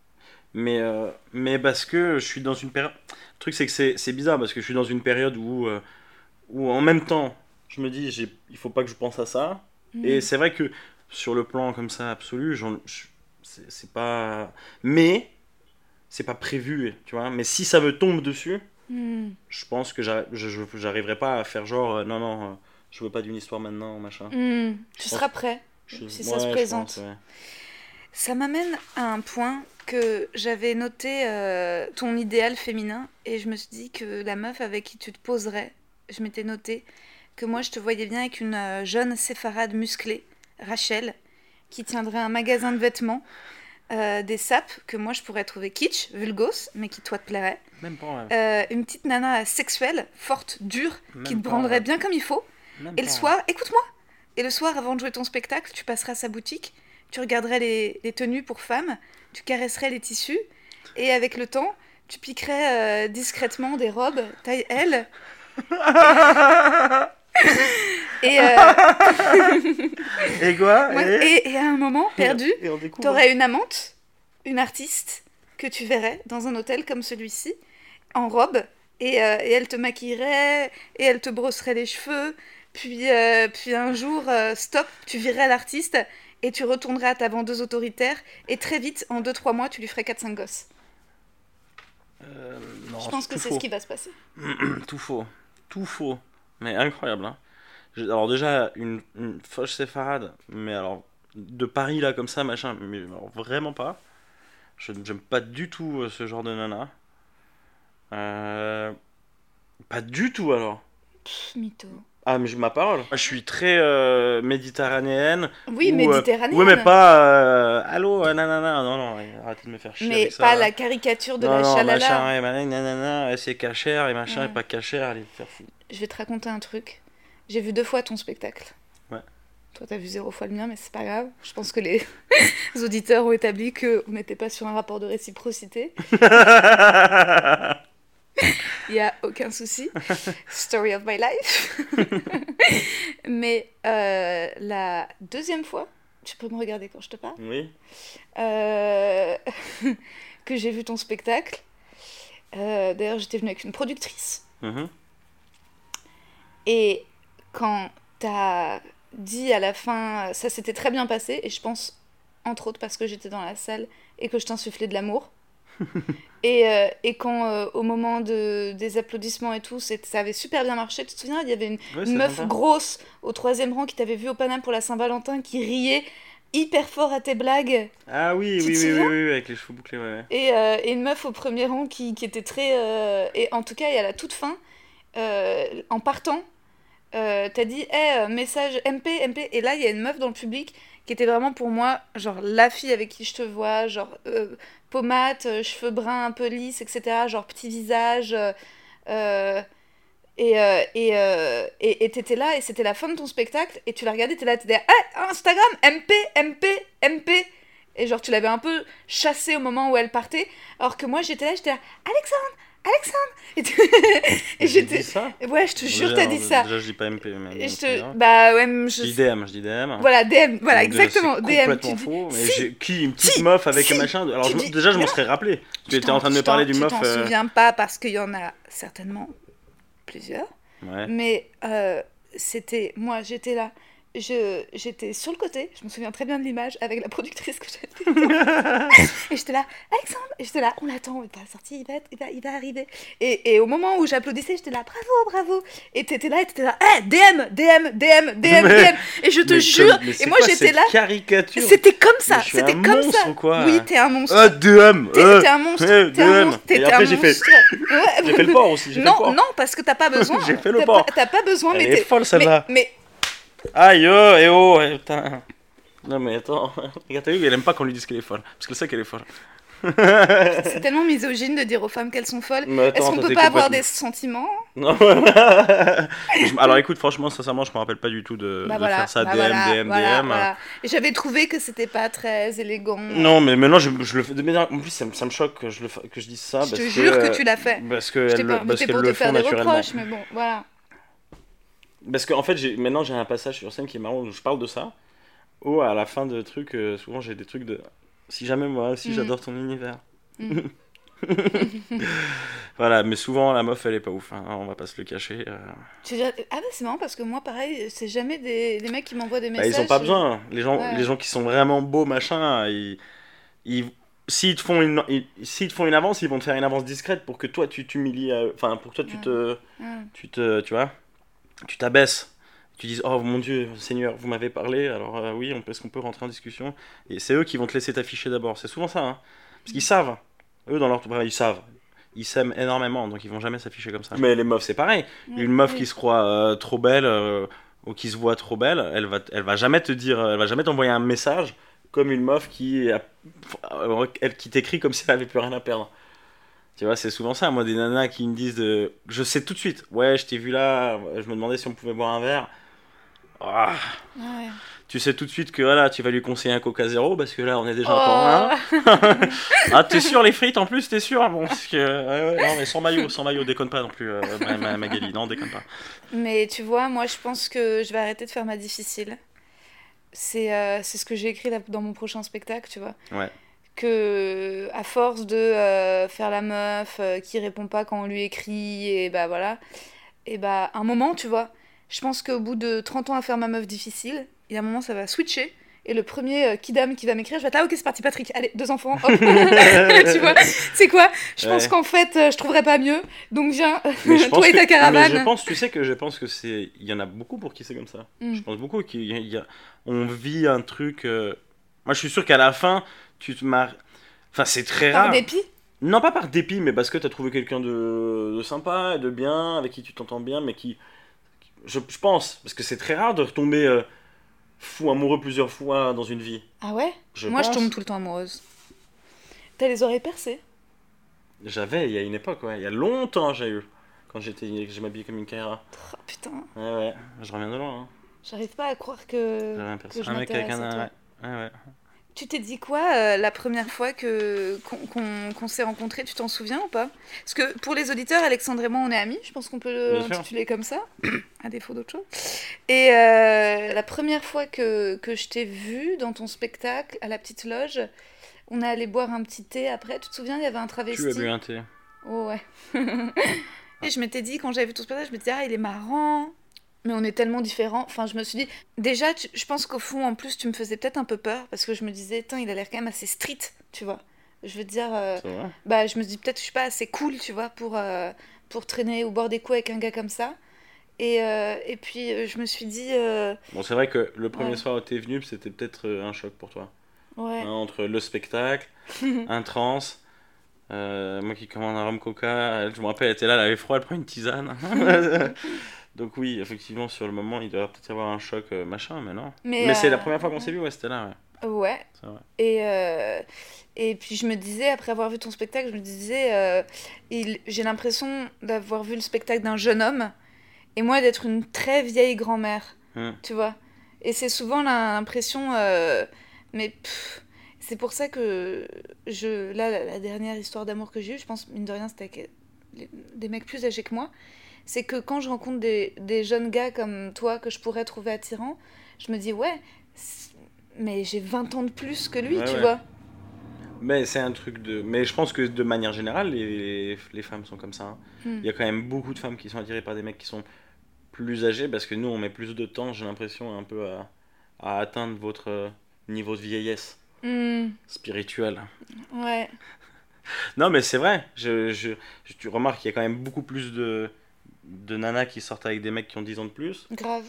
B: Mais parce que je suis dans une période. Le truc, c'est que c'est bizarre parce que je suis dans une période où en même temps, je me dis, il faut pas que je pense à ça. Et c'est vrai que sur le plan comme ça absolu, c'est pas. Mais c'est pas prévu, tu vois. Mais si ça me tombe dessus, je pense que j'arriverai pas à faire genre, non, je veux pas d'une histoire maintenant, machin.
A: Tu seras prêt si ça se présente.
B: Ouais.
A: Ça m'amène à un point que j'avais noté ton idéal féminin et je me suis dit que la meuf avec qui tu te poserais, je m'étais noté que moi je te voyais bien avec une jeune séfarade musclée, Rachel, qui tiendrait un magasin de vêtements, des sapes que moi je pourrais trouver kitsch, vulgos, mais qui toi te plairait.
B: Même pas, ouais.
A: Une petite nana sexuelle, forte, dure,
B: Même
A: qui te
B: pas,
A: branlerait
B: ouais.
A: bien comme il faut.
B: Même
A: Et le
B: pas,
A: soir, écoute-moi. Et le soir, avant de jouer ton spectacle, tu passeras à sa boutique, tu regarderais les tenues pour femmes, tu caresserais les tissus, et avec le temps, tu piquerais discrètement des robes taille L. Et,
B: Et quoi
A: ouais, et à un moment perdu,
B: Et on découvre.
A: t'aurais une amante, une artiste, que tu verrais dans un hôtel comme celui-ci, en robe, et elle te maquillerait, et elle te brosserait les cheveux, puis un jour, stop, tu virerais l'artiste, et tu retournerais à ta vendeuse autoritaire, et très vite, en 2-3 mois, tu lui ferais 4-5 gosses.
B: Non,
A: Je pense que
B: tout
A: c'est
B: faux.
A: ce qui va se passer.
B: Tout faux. Mais incroyable, hein. Alors déjà, une fausse séfarade, mais alors, de Paris, là, comme ça, machin, mais alors, vraiment pas. J'aime pas du tout ce genre de nana. Pas du tout, alors.
A: Mytho.
B: Ah, mais ma parole. Je suis très méditerranéenne.
A: Oui,
B: ou,
A: méditerranéenne.
B: ouais, mais pas... allô, nanana. Non, arrêtez de me faire chier
A: Mais
B: avec ça.
A: pas la caricature de
B: non,
A: la
B: non,
A: chalala.
B: machin, et nanana, c'est cachère, et machin, et pas cachère, allez faire foutre.
A: Je vais te raconter un truc. J'ai vu 2 fois ton spectacle.
B: Ouais.
A: Toi, t'as vu 0 fois le mien, mais c'est pas grave. Je pense que les auditeurs ont établi qu'on n'était pas sur un rapport de réciprocité. Il n'y a aucun souci. Story of my life. Mais la 2e fois, tu peux me regarder quand je te parle,
B: Oui.
A: que j'ai vu ton spectacle. D'ailleurs, j'étais venue avec une productrice. Et quand t'as dit à la fin, ça s'était très bien passé, et je pense, entre autres, parce que j'étais dans la salle et que je t'insufflais de l'amour. et quand, au moment des applaudissements et tout, ça avait super bien marché. Tu te souviens, il y avait une meuf
B: sympa.
A: grosse au 3e rang qui t'avait vu au Paname pour la Saint-Valentin, qui riait hyper fort à tes blagues.
B: Ah oui,
A: Tu te souviens
B: avec les cheveux bouclés, ouais.
A: Et une meuf au 1er rang qui était très... et en tout cas, et à la toute fin, en partant, t'as dit message MP. Et là, il y a une meuf dans le public qui était vraiment pour moi, genre la fille avec qui je te vois, genre pommade, cheveux bruns un peu lisses, etc. Genre petit visage. Et t'étais là, et c'était la fin de ton spectacle, et tu la regardais, t'étais là, t'étais Instagram, MP. Et genre, tu l'avais un peu chassée au moment où elle partait, alors que moi, j'étais là, Alexandre. Et
B: J'ai
A: j'étais...
B: dit ça.
A: Ouais, je te jure, t'as dit ça.
B: Déjà, je dis pas MP, mais
A: Et
B: c'est
A: je
B: grave.
A: te... Bah ouais,
B: Je dis DM.
A: Voilà, DM, voilà,
B: Donc, déjà,
A: exactement,
B: c'est
A: DM.
B: complètement
A: Tu
B: faux.
A: dis...
B: Mais
A: Si,
B: qui une petite meuf avec un machin. Alors, déjà, je m'en serais rappelé. Tu étais en train de me parler d'une meuf.
A: Tu t'en souviens pas parce qu'il y en a certainement plusieurs.
B: Ouais.
A: Mais c'était... Moi, j'étais là. J'étais sur le côté, je me souviens très bien de l'image, avec la productrice que j'avais. Et j'étais là, Alexandre, et j'étais là, on l'attend, il est pas sorti, il va arriver. Et au moment où j'applaudissais, j'étais là, bravo. Et t'étais là, DM. Et je te jure, et moi j'étais là.
B: Caricature.
A: C'était comme ça,
B: Mais je suis
A: c'était
B: un
A: comme
B: monstre
A: ça.
B: ou quoi,
A: Oui, t'es un monstre.
B: DM.
A: T'es un monstre.
B: Et après, j'ai fait.
A: Ouais.
B: J'ai fait le port aussi.
A: Non, parce que t'as pas besoin.
B: J'ai fait le port.
A: T'as pas besoin,
B: Elle
A: mais
B: est folle, celle-là.
A: Mais
B: Aïe, putain. Non, mais attends. Regarde, t'as vu, elle aime pas qu'on lui dise qu'elle est folle. Parce qu'elle sait qu'elle est folle.
A: c'est tellement misogyne de dire aux femmes qu'elles sont folles.
B: Mais attends,
A: Est-ce qu'on
B: toi,
A: peut
B: t'es
A: pas avoir
B: complètement-
A: des sentiments?
B: Non. Alors écoute, franchement, sincèrement, je me rappelle pas du tout de faire ça DM.
A: Et j'avais trouvé que c'était pas très élégant.
B: Non, mais maintenant, je le fais. En plus, ça me choque que je dise ça.
A: Je te jure que tu l'as fait.
B: Parce qu'elles le font naturellement.
A: Reproches, mais bon, voilà.
B: Parce qu'en fait, maintenant, j'ai un passage sur scène qui est marrant où je parle de ça. Où à la fin de trucs, souvent j'ai des trucs de. Si jamais moi aussi j'adore ton univers. Voilà, mais souvent la meuf elle est pas ouf, hein, on va pas se le cacher. Ah
A: bah c'est marrant parce que moi pareil, c'est jamais des mecs qui m'envoient des messages.
B: Ils ont pas besoin, les gens qui sont vraiment beaux machin, s'ils te font une avance, ils vont te faire une avance discrète pour que toi tu t'humilies, enfin pour que toi tu vois, tu t'abaisses. Tu dises oh mon Dieu Seigneur vous m'avez parlé alors oui est-ce qu'on peut rentrer en discussion, et c'est eux qui vont te laisser t'afficher d'abord, c'est souvent ça hein. Parce qu'ils savent, eux dans leur ils savent, ils s'aiment énormément donc ils vont jamais s'afficher comme ça. Mais les meufs c'est pareil, une meuf qui se croit trop belle ou qui se voit trop belle, elle va jamais te dire, elle va jamais t'envoyer un message comme une meuf qui t'écrit comme si elle avait plus rien à perdre. Tu vois, c'est souvent ça, moi des nanas qui me disent je sais tout de suite, ouais je t'ai vu là, je me demandais si on pouvait boire un verre. Ah. Ouais. Tu sais tout de suite que voilà, tu vas lui conseiller un Coca Zéro parce que là on est déjà encore un. Ah t'es sûr les frites en plus, t'es sûr bon parce que non mais sans maillot déconne pas non plus Magali, non déconne pas.
A: Mais tu vois, moi je pense que je vais arrêter de faire ma difficile. C'est ce que j'ai écrit là, dans mon prochain spectacle, tu vois.
B: Ouais.
A: Que à force de faire la meuf qui répond pas quand on lui écrit et bah voilà, et bah un moment tu vois. Je pense qu'au bout de 30 ans à faire ma meuf difficile, il y a un moment ça va switcher. Et le premier kidam qui va m'écrire, je vais être là, ok c'est parti Patrick, allez, 2 enfants, hop. Tu vois, c'est quoi? Je pense qu'en fait, je trouverais pas mieux. Donc viens, toi et ta caravane.
B: Mais je pense que c'est... Il y en a beaucoup pour qui c'est comme ça. Je pense beaucoup on vit un truc... Moi je suis sûr qu'à la fin, tu te marres... Enfin c'est très rare.
A: Par dépit?
B: Non pas par dépit, mais parce que t'as trouvé quelqu'un de sympa et de bien, avec qui tu t'entends bien, mais qui... Je pense, parce que c'est très rare de retomber fou amoureux plusieurs fois dans une vie.
A: Ah ouais? Moi je tombe tout le temps amoureuse. T'as les oreilles percées?
B: J'avais, il y a une époque, ouais. Il y a longtemps j'ai eu. Quand je m'habillais comme une Kaira.
A: Oh putain.
B: Ouais, je reviens de loin. Hein.
A: J'arrive pas à croire que je m'intéresse à toi.
B: Ouais.
A: Tu t'es dit quoi la première fois qu'on s'est rencontrés, tu t'en souviens ou pas? Parce que pour les auditeurs, Alexandre et moi, on est amis, je pense qu'on peut l'intituler comme ça, à défaut d'autre chose. Et la première fois que je t'ai vu dans ton spectacle, à la petite loge, on est allé boire un petit thé après, tu te souviens, il y avait un travesti.
B: Tu as bu un thé.
A: Oh ouais. Et je m'étais dit, quand j'avais vu ton spectacle, je me disais, ah il est marrant. Mais on est tellement différents. Enfin, je me suis dit... Déjà, je pense qu'au fond, en plus, tu me faisais peut-être un peu peur. Parce que je me disais, il a l'air quand même assez street, tu vois. Je veux dire... bah, je me dis, peut-être que je suis pas assez cool, tu vois, pour traîner au bord des coups avec un gars comme ça. Et puis, je me suis dit...
B: Bon, c'est vrai que le premier soir où t'es venu, c'était peut-être un choc pour toi.
A: Ouais.
B: Entre le spectacle, un trans... moi qui commande un rhum coca, je me rappelle, elle était là, elle avait froid, elle prend une tisane. Donc oui, effectivement, sur le moment, il doit peut-être y avoir un choc, machin, mais non. Mais c'est la première fois qu'on s'est vu, c'était là, ouais.
A: Ouais.
B: C'est vrai.
A: Et puis je me disais, après avoir vu ton spectacle, je me disais, j'ai l'impression d'avoir vu le spectacle d'un jeune homme, et moi d'être une très vieille grand-mère, tu vois. Et c'est souvent l'impression... mais c'est pour ça que la dernière histoire d'amour que j'ai eue, je pense, mine de rien, c'était avec des mecs plus âgés que moi. C'est que quand je rencontre des jeunes gars comme toi que je pourrais trouver attirants, je me dis, ouais, mais j'ai 20 ans de plus que lui, tu vois.
B: Mais c'est un truc de... Mais je pense que de manière générale, les femmes sont comme ça. Hein. Il y a quand même beaucoup de femmes qui sont attirées par des mecs qui sont plus âgés, parce que nous, on met plus de temps, j'ai l'impression, un peu à atteindre votre niveau de vieillesse spirituelle.
A: Ouais.
B: Non, mais c'est vrai. Tu remarques qu'il y a quand même beaucoup plus de nanas qui sortent avec des mecs qui ont 10 ans de plus.
A: Grave.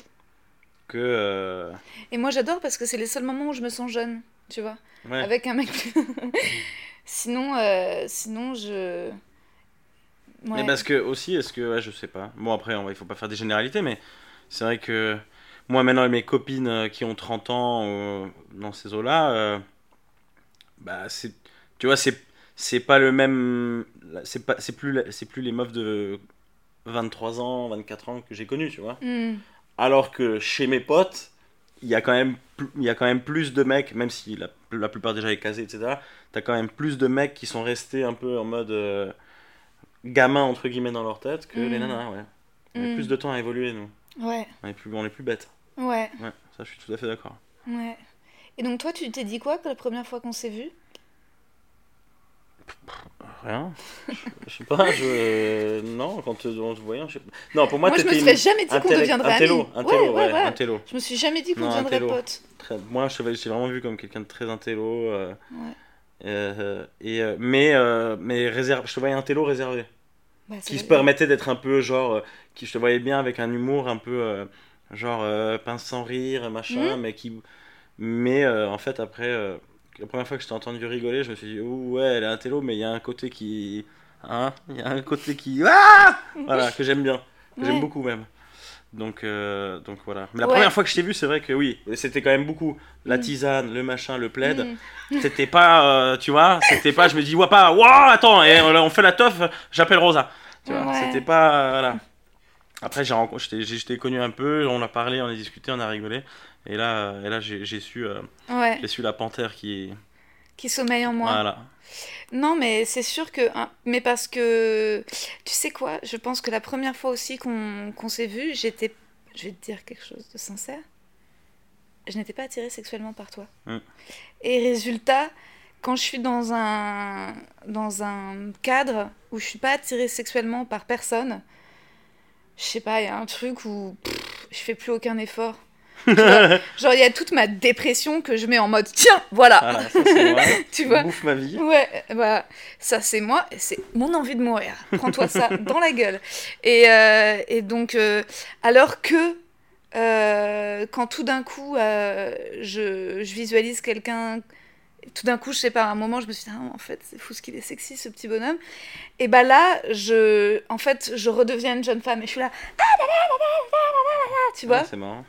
B: Que...
A: Et moi j'adore parce que c'est les seuls moments où je me sens jeune, tu vois. Ouais. Avec un mec plus... sinon je... Ouais.
B: Mais parce que aussi, est-ce que... Ouais, je sais pas. Bon après, il faut pas faire des généralités, mais c'est vrai que... Moi maintenant, mes copines qui ont 30 ans dans ces eaux-là, bah c'est... Tu vois, c'est pas le même... C'est plus les meufs de 23 ans, 24 ans que j'ai connu, tu vois.
A: Mm.
B: Alors que chez mes potes, il y a quand même plus de mecs, même si la plupart déjà est casé, etc. T'as quand même plus de mecs qui sont restés un peu en mode gamin, entre guillemets, dans leur tête que les nanas, ouais. On a plus de temps à évoluer, nous.
A: Ouais.
B: On est plus bêtes.
A: Ouais.
B: Ouais, ça, je suis tout à fait d'accord.
A: Ouais. Et donc toi, tu t'es dit quoi la première fois qu'on s'est vu?
B: Rien. Je sais pas, non, quand on se voyait, je sais pas. Non, pour moi,
A: Moi, je me
B: t'étais
A: serais jamais dit qu'on deviendrait
B: un
A: amis.
B: télo,
A: Ouais.
B: un télo.
A: Je me suis jamais dit qu'on
B: Non, un
A: deviendrait
B: télo.
A: potes.
B: Moi, je t'ai vraiment vu comme quelqu'un de très intello.
A: Ouais.
B: Mais je te voyais un télo réservé.
A: Bah, c'est
B: Qui se
A: vrai.
B: permettait d'être un peu genre. Je te voyais bien avec un humour un peu genre pince sans rire, machin, mais en fait, après, la première fois que je t'ai entendu rigoler, je me suis dit, ouh, ouais, elle est un télo, mais il y a un côté qui. Hein, il y a un côté qui. Ah voilà, que j'aime bien. Que j'aime
A: Ouais.
B: beaucoup même. Donc voilà. Mais la
A: Ouais.
B: première fois que je t'ai vu, c'est vrai que oui, c'était quand même beaucoup la tisane, le machin, le plaid.
A: Mm.
B: C'était pas, tu vois, c'était pas, je me dis, ouah, pas, waouh, attends, et on fait la teuf, j'appelle Rosa. Tu vois,
A: Ouais.
B: c'était pas, voilà. Après, je t'ai connu un peu, on a parlé, on a discuté, on a rigolé. Et là j'ai su
A: Ouais.
B: la panthère qui.
A: Qui sommeille en moi.
B: Voilà.
A: Non, mais c'est sûr que... Mais parce que... Tu sais quoi? Je pense que la première fois aussi qu'on s'est vu, j'étais... Je vais te dire quelque chose de sincère. Je n'étais pas attirée sexuellement par toi. Et résultat, quand je suis dans un cadre où je suis pas attirée sexuellement par personne, je sais pas, il y a un truc où je fais plus aucun effort. Tu vois, genre, il y a toute ma dépression que je mets en mode tiens, voilà,
B: Voilà, ça c'est moi.
A: tu vois.
B: Bouffe ma vie.
A: Ouais, bah, ça c'est moi, et c'est mon envie de mourir. Prends-toi ça dans la gueule. Et donc, alors que quand tout d'un coup, je visualise quelqu'un, tout d'un coup, je sais pas, à un moment, je me suis dit, ah, en fait, c'est fou ce qu'il est sexy, ce petit bonhomme. Et bah là, en fait, je redeviens une jeune femme, et je suis là, tu vois.
B: Ouais, c'est marrant.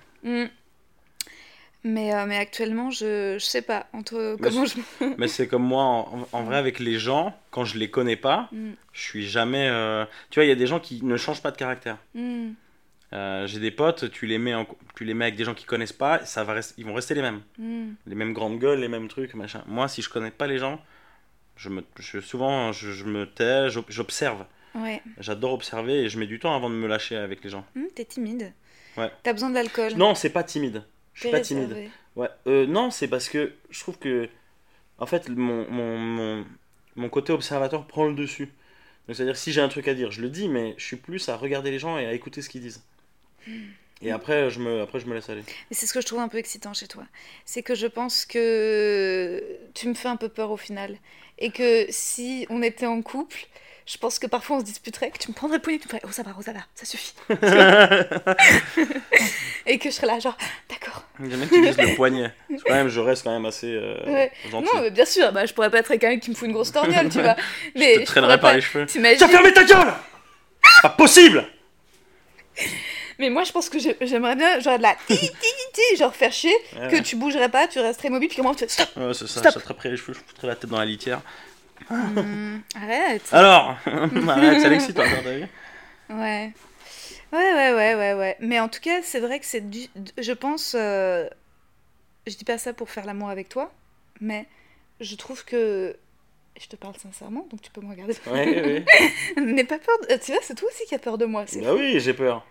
A: Mais actuellement, je sais pas, comment
B: Mais c'est comme moi, en vrai, avec les gens, quand je les connais pas, je suis jamais. Tu vois, il y a des gens qui ne changent pas de caractère. J'ai des potes, tu les mets avec des gens qui connaissent pas, ils vont rester les mêmes. Les mêmes grandes gueules, les mêmes trucs, machin. Moi, si je connais pas les gens, souvent, je me tais, j'observe.
A: Ouais.
B: J'adore observer et je mets du temps avant de me lâcher avec les gens.
A: T'es timide.
B: Ouais.
A: T'as besoin de l'alcool.
B: Non, c'est pas timide. Je suis
A: T'es
B: pas timide.
A: réservé.
B: Ouais. Non, c'est parce que je trouve que, en fait, mon côté observateur prend le dessus. Donc, c'est-à-dire, si j'ai un truc à dire, je le dis, mais je suis plus à regarder les gens et à écouter ce qu'ils disent. Et après, je me laisse aller.
A: Mais c'est ce que je trouve un peu excitant chez toi. C'est que je pense que tu me fais un peu peur au final. Et que si on était en couple, je pense que parfois on se disputerait, que tu me prendrais le poignet, que tu me ferais « Oh, ça va, ça suffit. » Et que je serais là genre « D'accord. »
B: J'aime bien que tu dises le poignet. Parce que quand même, je reste quand même assez
A: Ouais.
B: gentil.
A: Non, mais bien sûr, bah, je pourrais pas être avec quelqu'un qui me fout une grosse torgnole, tu vois. Mais
B: Je te traînerai
A: pourrais
B: par
A: pas-
B: les cheveux.
A: T'imagines?
B: T'as fermé ta gueule. Pas possible.
A: Mais moi, je pense que j'aimerais bien, genre, de la genre faire chier, que
B: Ouais.
A: tu bougerais pas, tu resterais mobile, puis comment tu fais stop.
B: Ouais, c'est ça,
A: Stop.
B: j'attraperai les cheveux, je foutrais la tête dans la litière.
A: Arrête.
B: Alors arrête, ça l'excite encore, t'as vu?
A: Ouais. Ouais. Mais en tout cas, c'est vrai que je pense. Je dis pas ça pour faire l'amour avec toi, mais je trouve que. Je te parle sincèrement, donc tu peux me regarder.
B: Ouais.
A: N'aie pas peur. Tu vois, c'est toi aussi qui as peur de moi. C'est
B: Bah oui, j'ai peur.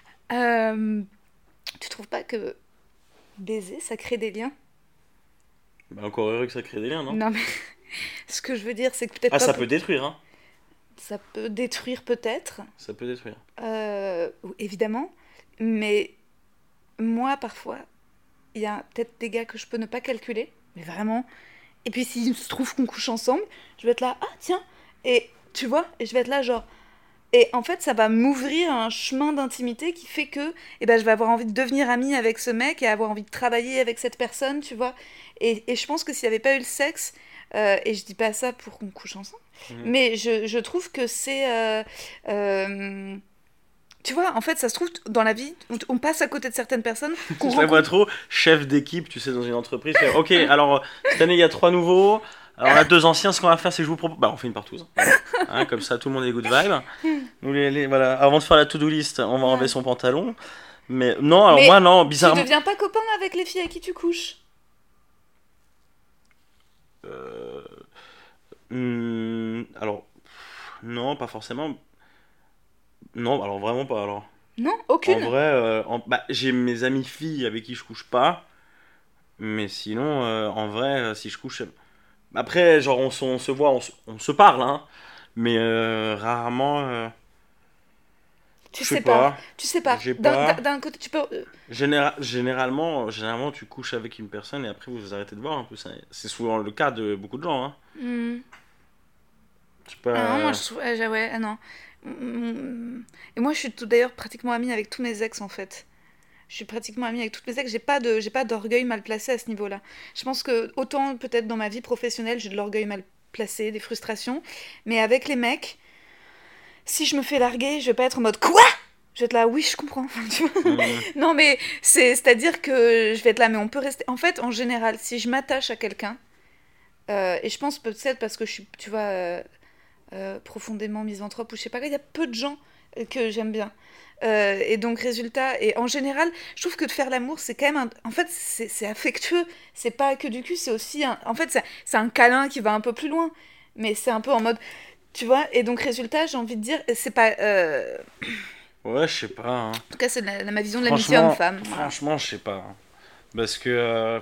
A: Tu trouves pas que baiser, ça crée des liens?
B: Bah encore heureux que ça crée des liens, non?
A: Non, mais ce que je veux dire, c'est que peut-être
B: Ah,
A: pas
B: ça peut détruire, hein.
A: ça peut détruire peut-être,
B: Ça peut détruire.
A: évidemment, mais moi, parfois, il y a peut-être des gars que je peux ne pas calculer, mais vraiment. Et puis s'il se trouve qu'on couche ensemble, je vais être là, ah tiens, et tu vois, et je vais être là genre. Et en fait, ça va m'ouvrir un chemin d'intimité qui fait que je vais avoir envie de devenir amie avec ce mec et avoir envie de travailler avec cette personne, tu vois. Et je pense que s'il n'y avait pas eu le sexe, et je dis pas ça pour qu'on couche ensemble, mais je trouve que c'est... tu vois, en fait, ça se trouve, dans la vie, on passe à côté de certaines personnes qu'on
B: Je la vois trop chef d'équipe, tu sais, dans une entreprise. Ok, alors cette année il y a 3 nouveaux. Alors, on a 2 anciens, ce qu'on va faire, c'est que je vous propose. Bah, on fait une partouze. Hein, comme ça, tout le monde est good vibe. Nous, voilà. Avant de faire la to-do list, on va enlever son pantalon. Mais non, alors
A: Mais
B: moi, non,
A: Tu
B: bizarrement.
A: deviens pas copain avec les filles avec qui tu couches?
B: Euh, alors, non, pas forcément. Non, alors vraiment pas. Alors,
A: Non,
B: en
A: aucune.
B: vrai, bah, j'ai mes amies filles avec qui je couche pas. Mais sinon, en vrai, si je couche. Après, genre, on se voit, on se parle, hein. Mais rarement.
A: Tu
B: Je sais
A: sais pas.
B: pas.
A: Tu sais pas.
B: J'ai pas.
A: D'un côté, tu peux.
B: Généralement, tu couches avec une personne et après vous arrêtez de voir un peu. C'est souvent le cas de beaucoup de gens. Hein.
A: Hmm.
B: Je sais
A: Ah non, moi
B: pas.
A: je trouve. Ouais, ah non. Et moi je suis d'ailleurs pratiquement amie avec tous mes ex en fait. Je suis pratiquement amie avec toutes mes ex. J'ai pas d'orgueil mal placé à ce niveau-là. Je pense que autant peut-être dans ma vie professionnelle j'ai de l'orgueil mal placé, des frustrations, mais avec les mecs, si je me fais larguer, je vais pas être en mode quoi? Je vais être là, oui, je comprends. Tu vois.
B: Hum,
A: Non, mais c'est-à-dire que je vais être là, mais on peut rester. En fait, en général, si je m'attache à quelqu'un, et je pense peut-être parce que je suis, tu vois, profondément misanthrope ou je sais pas, il y a peu de gens que j'aime bien. Et donc, résultat, et en général, je trouve que de faire l'amour, c'est quand même. En fait, c'est affectueux. C'est pas que du cul, c'est aussi. En fait, c'est un câlin qui va un peu plus loin. Mais c'est un peu en mode. Tu vois, et donc, résultat, j'ai envie de dire, c'est pas.
B: Ouais, je sais pas. Hein.
A: En tout cas, c'est ma vision de l'amitié homme-femme. Voilà.
B: Franchement, je sais pas. Hein. Parce que.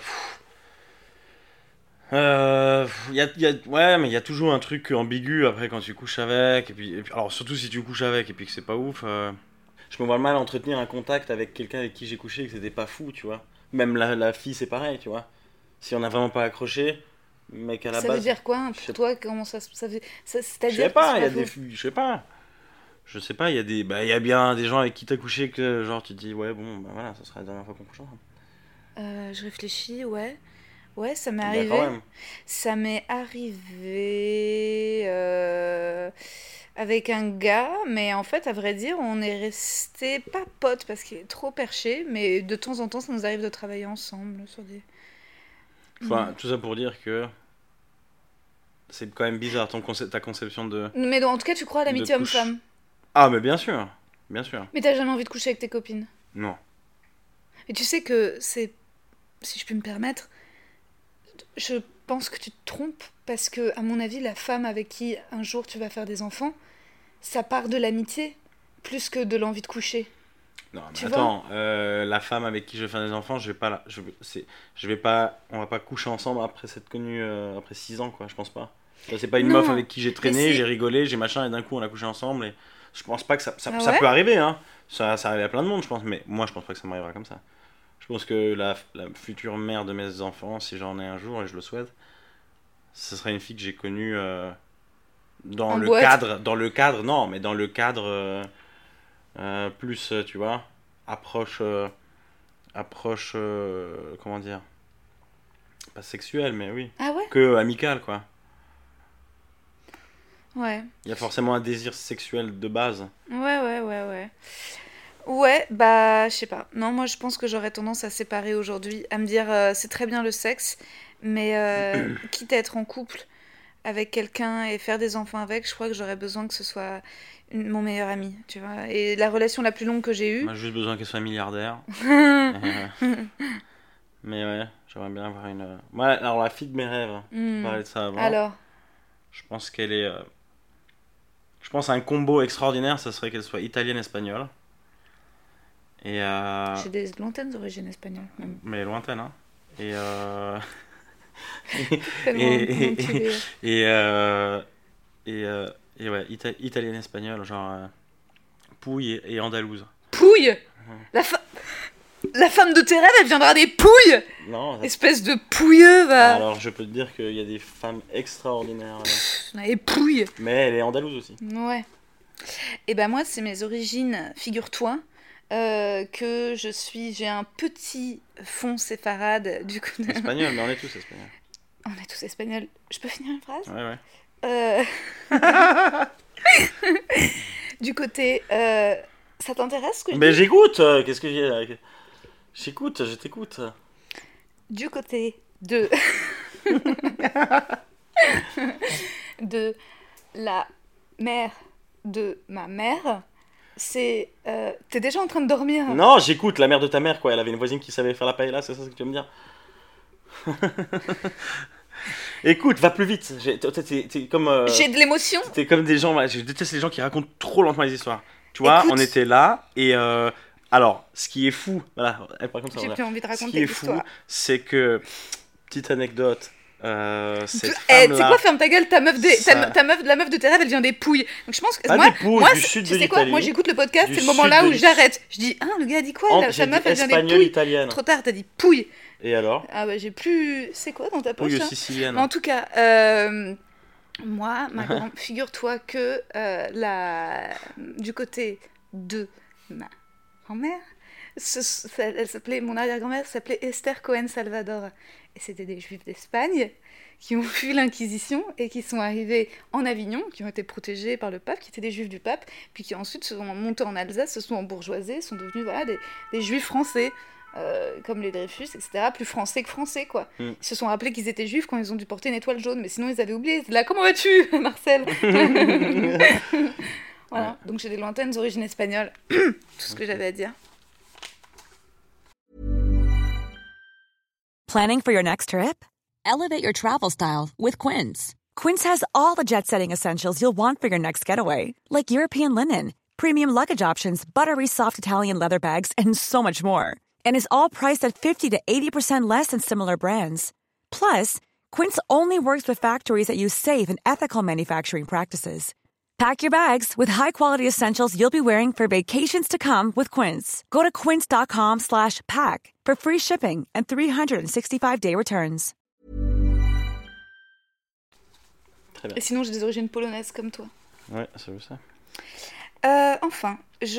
B: Ouais, mais il y a toujours un truc ambigu après quand tu couches avec. Alors, surtout si tu couches avec et puis que c'est pas ouf. Je me vois mal entretenir un contact avec quelqu'un avec qui j'ai couché et que c'était pas fou, tu vois. Même la fille, c'est pareil, tu vois. Si on a vraiment pas accroché, mec à la
A: Ça
B: base.
A: veut dire quoi hein,
B: Je
A: pour
B: sais
A: toi? Comment ça veut...
B: je
A: C'est-à-dire
B: sais
A: que
B: pas,
A: c'est
B: il y a
A: pas
B: des
A: faux.
B: filles, je sais pas. Je sais pas, il y a bien des gens avec qui t'as couché que genre tu te dis ouais bon bah voilà, ça sera la dernière fois qu'on couche ensemble.
A: Je réfléchis, ouais. Ouais, ça m'est
B: Bah quand
A: arrivé.
B: même.
A: Ça m'est arrivé avec un gars, mais en fait, à vrai dire, on est resté pas potes parce qu'il est trop perché, mais de temps en temps, ça nous arrive de travailler ensemble sur des.
B: Enfin, tout ça pour dire que c'est quand même bizarre ta conception
A: Mais en tout cas, tu crois à
B: de
A: l'amitié
B: couche.
A: homme-femme.
B: Ah mais bien sûr, bien sûr.
A: Mais t'as jamais envie de coucher avec tes copines.
B: Non.
A: Et tu sais que c'est, si je puis me permettre, je pense que tu te trompes parce que, à mon avis, la femme avec qui un jour tu vas faire des enfants, ça part de l'amitié plus que de l'envie de coucher.
B: Non, mais
A: Tu vois?
B: attends, la femme avec qui je vais faire des enfants, je vais pas je vais pas, on va pas coucher ensemble après s'être connus après 6 ans quoi, je pense pas. C'est pas une meuf
A: Non,
B: avec qui j'ai
A: mais
B: traîné, j'ai rigolé, j'ai machin et d'un coup on a couché ensemble et je pense pas que
A: Ah
B: ça
A: ouais?
B: peut arriver hein. Ça arrive à plein de monde je pense, mais moi je pense pas que ça m'arrivera comme ça. Je pense que la future mère de mes enfants, si j'en ai un jour et je le souhaite, ce sera une fille que j'ai connue
A: En boîte.
B: dans le cadre, non, mais dans le cadre plus, tu vois, approche, comment dire, pas sexuelle, mais oui,
A: Ah ouais?
B: que amicale, quoi.
A: Ouais.
B: Il y a forcément un désir sexuel de base.
A: Ouais. Ouais, bah, je sais pas. Non, moi, je pense que j'aurais tendance à séparer aujourd'hui, à me dire, c'est très bien le sexe, mais quitte à être en couple avec quelqu'un et faire des enfants avec, je crois que j'aurais besoin que ce soit mon meilleur ami, tu vois. Et la relation la plus longue que j'ai
B: On
A: eue.
B: a juste besoin qu'elle soit milliardaire. Mais ouais, j'aimerais bien avoir une. Ouais, alors la fille de mes rêves, on
A: Hmm.
B: parlait de ça avant.
A: Alors,
B: Je pense qu'elle est. Je pense à un combo extraordinaire, ça serait qu'elle soit italienne-espagnole. Et
A: j'ai des lointaines origines espagnoles, même.
B: mais lointaine, hein. Et
A: Tellement
B: et
A: mon petit délire.
B: et euh, et, ouais, italienne-espagnole, genre Pouille et andalouse.
A: Pouille! La, fa- la femme de tes rêves, elle viendra des pouilles!
B: Non,
A: Espèce de pouilleux, va!
B: alors je peux te dire qu'il y a des femmes extraordinaires là-bas.
A: Les pouilles!
B: Mais elle est andalouse aussi.
A: Ouais. Et ben moi, c'est mes origines, figure-toi, que j'ai un petit fond séfarade du coup.
B: Espagnole, mais on est tous espagnols.
A: On est tous espagnols. Je peux finir une phrase?
B: Ouais, ouais.
A: Euh, Du côté, ça t'intéresse ce que je
B: Mais
A: dis?
B: j'écoute, qu'est-ce que j'ai. J'écoute, je t'écoute.
A: Du côté de de la mère de ma mère, c'est... t'es déjà en train de dormir.
B: Non, j'écoute la mère de ta mère, quoi. Elle avait une voisine qui savait faire la paella, c'est ça ce que tu veux me dire? Écoute, va plus vite. T'es comme...
A: J'ai de l'émotion.
B: T'es comme des gens... Je déteste les gens qui racontent trop lentement les histoires. Tu vois,
A: Écoute.
B: on était là et... alors, ce qui est fou... Voilà, par contre, ça
A: J'ai
B: va.
A: plus envie de
B: Ce
A: raconter
B: qui est fou,
A: l'histoire.
B: c'est que... Petite anecdote... cette
A: Tu sais
B: femme-là...
A: quoi, ferme ta gueule, la meuf de tes rêves, elle vient des pouilles. Donc je pense que
B: Pas
A: moi,
B: des pouilles,
A: moi,
B: du sud
A: tu
B: de
A: sais quoi,
B: l'Italie.
A: moi j'écoute le podcast,
B: Du
A: c'est le moment
B: sud
A: là
B: de
A: où
B: l'Italie.
A: j'arrête. Je dis, le gars a dit quoi
B: J'ai
A: sa meuf,
B: dit
A: elle vient des
B: espagnole
A: pouilles.
B: italienne.
A: Trop tard, t'as dit pouille.
B: Et alors?
A: Ah bah j'ai plus... C'est quoi dans ta poche
B: Pouille
A: hein
B: sicilienne.
A: Mais en tout cas, moi, figure-toi que du côté de ma grand-mère, mon arrière-grand-mère s'appelait Esther Cohen Salvador. Et c'était des juifs d'Espagne qui ont fui l'Inquisition et qui sont arrivés en Avignon, qui ont été protégés par le pape, qui étaient des juifs du pape, puis qui ensuite se sont montés en Alsace, se sont embourgeoisés, sont devenus des juifs français. Comme les Dreyfus, etc., plus français que français, quoi. Ils se sont rappelés qu'ils étaient juifs quand ils ont dû porter une étoile jaune, mais sinon ils avaient oublié. Là, comment vas-tu, Marcel? Voilà, donc j'ai des lointaines origines espagnoles. Tout ce que j'avais à dire.
C: Planning for your next trip?
D: Elevate your travel style with Quince.
C: Quince has all the jet-setting essentials you'll want for your next getaway, like European linen, premium luggage options, buttery soft Italian leather bags, and so much more. And is all priced at 50 to 80% less than similar brands. Plus, Quince only works with factories that use safe and ethical manufacturing practices. Pack your bags with high-quality essentials you'll be wearing for vacations to come with Quince. Go to quince.com/pack for free shipping and 365-day returns.
B: Très bien.
A: Et sinon, j'ai des origines polonaises comme toi.
B: Ouais, ça veut ça.
A: Enfin,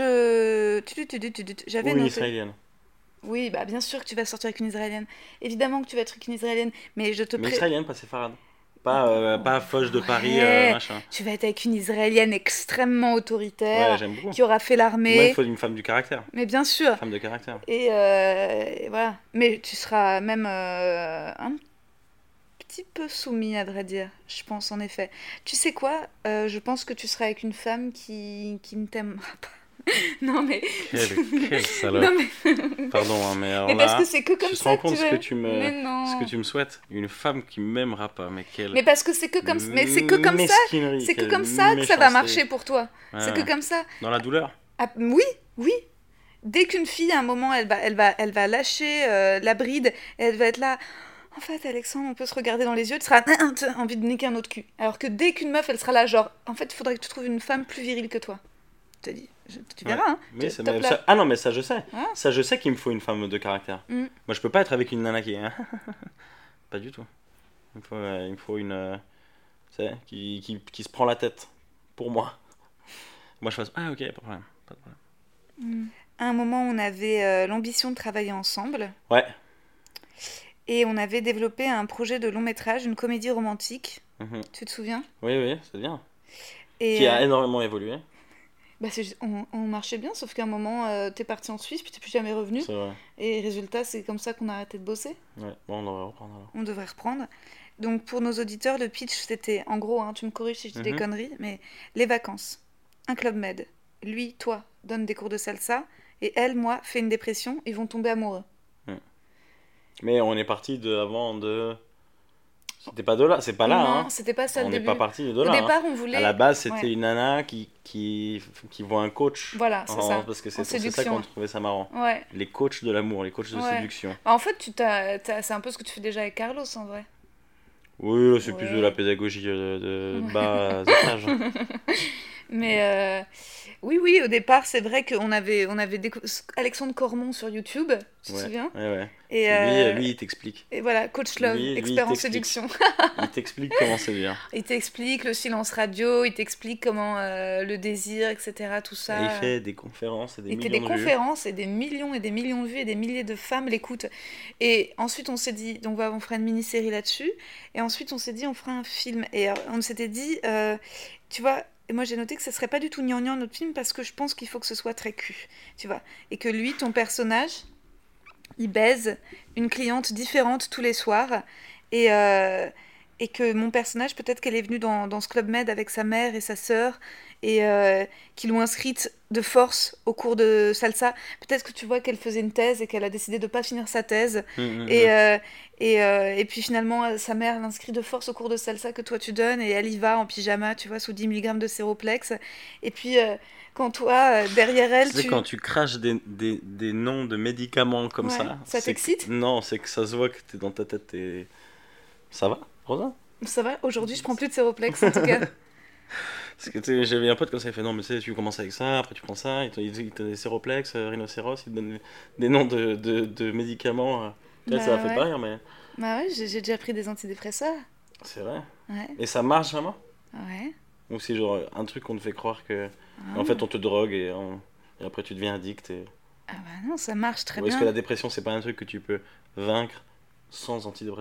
A: j'avais
B: Ou une
A: noté...
B: israélienne.
A: Oui, bah bien sûr que tu vas sortir avec une israélienne. Évidemment que tu vas être avec une israélienne, mais je te
B: Mais israélienne, pas séfarade. Pas Foch de Paris,
A: Ouais,
B: machin.
A: tu vas être avec une israélienne extrêmement autoritaire,
B: Ouais, j'aime beaucoup.
A: qui aura fait
B: Moi,
A: l'armée.
B: il faut une femme du caractère.
A: Mais bien sûr.
B: Une femme de caractère.
A: Et voilà. Mais tu seras même un petit peu soumis, à vrai dire, je pense, en effet. Tu sais quoi? Je pense que tu seras avec une femme qui ne t'aimera pas. Non, mais...
B: Quelle salope.
A: Non, mais...
B: Pardon, hein, mais alors
A: Mais
B: là,
A: parce que c'est que comme
B: tu te
A: ça
B: rends
A: que
B: compte
A: tu
B: ce
A: veux.
B: que tu me,
A: Mais non.
B: ce que tu me souhaites? Une femme qui m'aimera pas, mais quelle
A: Mais parce que c'est que comme mais c'est que comme ça,
B: mesquinerie,
A: c'est que
B: quelle
A: comme ça que ça va
B: méchanceté.
A: marcher pour toi.
B: Ouais,
A: C'est que
B: ouais.
A: comme ça.
B: Dans la douleur.
A: Ah, oui, oui. Dès qu'une fille à un moment elle va lâcher la bride, et elle va être là. En fait, Alexandre, on peut se regarder dans les yeux, tu seras envie de niquer un autre cul. Alors que dès qu'une meuf, elle sera là, genre, en fait, il faudrait que tu trouves une femme plus virile que toi. Je te dis, tu verras,
B: Ouais.
A: hein.
B: Mais
A: Top
B: ça,
A: là.
B: ah non, mais ça je sais.
A: Ah.
B: Ça je sais qu'il me faut une femme de caractère.
A: Mm.
B: Moi je peux pas être avec une nana qui est... Pas du tout. Il me faut une... tu sais, qui se prend la tête. Pour moi. Moi je fasse... Ah ok, pas de problème. Pas de problème.
A: À un moment, on avait l'ambition de travailler ensemble.
B: Ouais.
A: Et on avait développé un projet de long métrage, une comédie romantique.
B: Mhm.
A: Tu te souviens?
B: Oui, c'est bien.
A: Et,
B: Qui a énormément évolué.
A: bah on marchait bien, sauf qu'à un moment, t'es parti en Suisse, puis t'es plus jamais revenu.
B: C'est vrai.
A: Et résultat, c'est comme ça qu'on a arrêté de bosser.
B: Ouais. Bon, on devrait reprendre alors.
A: On devrait reprendre. Donc pour nos auditeurs, le pitch, c'était, en gros, hein, tu me corriges si je dis des
B: Mhm.
A: conneries, mais les vacances, un club med, lui, toi, donne des cours de salsa, et elle, moi, fait une dépression, ils vont tomber amoureux.
B: Mais on est parti de avant de... C'était pas de là, c'est pas là.
A: Non,
B: Hein.
A: c'était pas ça
B: On
A: le
B: n'est
A: début.
B: pas parti de
A: Au
B: là. Hein.
A: départ, on voulait...
B: À la base, c'était
A: Ouais.
B: une nana qui voit un coach.
A: Voilà, c'est ça.
B: Parce que
A: En
B: c'est ça
A: séduction.
B: qu'on trouvait ça marrant.
A: Ouais.
B: Les coachs de l'amour, les coachs de
A: Ouais.
B: séduction.
A: Bah, en fait, c'est un peu ce que tu fais déjà avec Carlos, en vrai.
B: Oui, là, c'est plus
A: Ouais.
B: de la pédagogie de
A: Ouais.
B: bas étage.
A: Mais oui, au départ, c'est vrai qu'on avait Alexandre Cormon sur YouTube, tu te souviens?
B: Ouais.
A: Et,
B: Lui, il t'explique.
A: et voilà, Coach Love,
B: Lui,
A: expert
B: il
A: en
B: t'explique.
A: séduction.
B: Il t'explique comment séduire.
A: Il t'explique le silence radio, il t'explique comment le désir, etc. Tout ça.
B: Et il fait des conférences et des
A: Il fait
B: millions
A: des
B: de vues.
A: conférences et des millions de vues et des milliers de femmes l'écoutent. Et ensuite, on s'est dit, donc on fera une mini-série là-dessus. Et ensuite, on s'est dit, on fera un film. Et on s'était dit, tu vois, et moi j'ai noté que ce serait pas du tout gnangnan notre film parce que je pense qu'il faut que ce soit très cul, tu vois. Et que lui, ton personnage, il baise une cliente différente tous les soirs. Et et que mon personnage, peut-être qu'elle est venue dans ce Club Med avec sa mère et sa sœur, et qui l'ont inscrite de force au cours de salsa. Peut-être que tu vois qu'elle faisait une thèse et qu'elle a décidé de ne pas finir sa thèse. Et puis finalement, sa mère l'inscrit de force au cours de salsa que toi tu donnes, et elle y va en pyjama, tu vois, sous 10 mg de séroplex. Et puis quand toi, derrière elle,
B: tu sais, quand tu craches des noms de médicaments comme
A: ça t'excite ?
B: Non, c'est que ça se voit que t'es dans ta tête et... Ça va, Rosa ?
A: Ça va, aujourd'hui je prends plus de séroplex en tout cas.
B: Parce que j'avais un pote comme ça, il fait non, mais tu sais, tu commences avec ça, après tu prends ça, il te donne des séroplex, rhinocéros, il te donne des noms de médicaments. Ça va fait pas rire, mais.
A: Bah ouais, j'ai déjà pris des antidépresseurs.
B: C'est vrai.
A: Ouais.
B: Et ça marche vraiment ?
A: Ouais.
B: Ou c'est genre un truc qu'on te fait croire que. En fait, on te drogue et après tu deviens addict.
A: Ah bah non, ça marche très
B: bien. Ou est-ce que la dépression, c'est pas un truc que tu peux vaincre sans antidépresseurs ?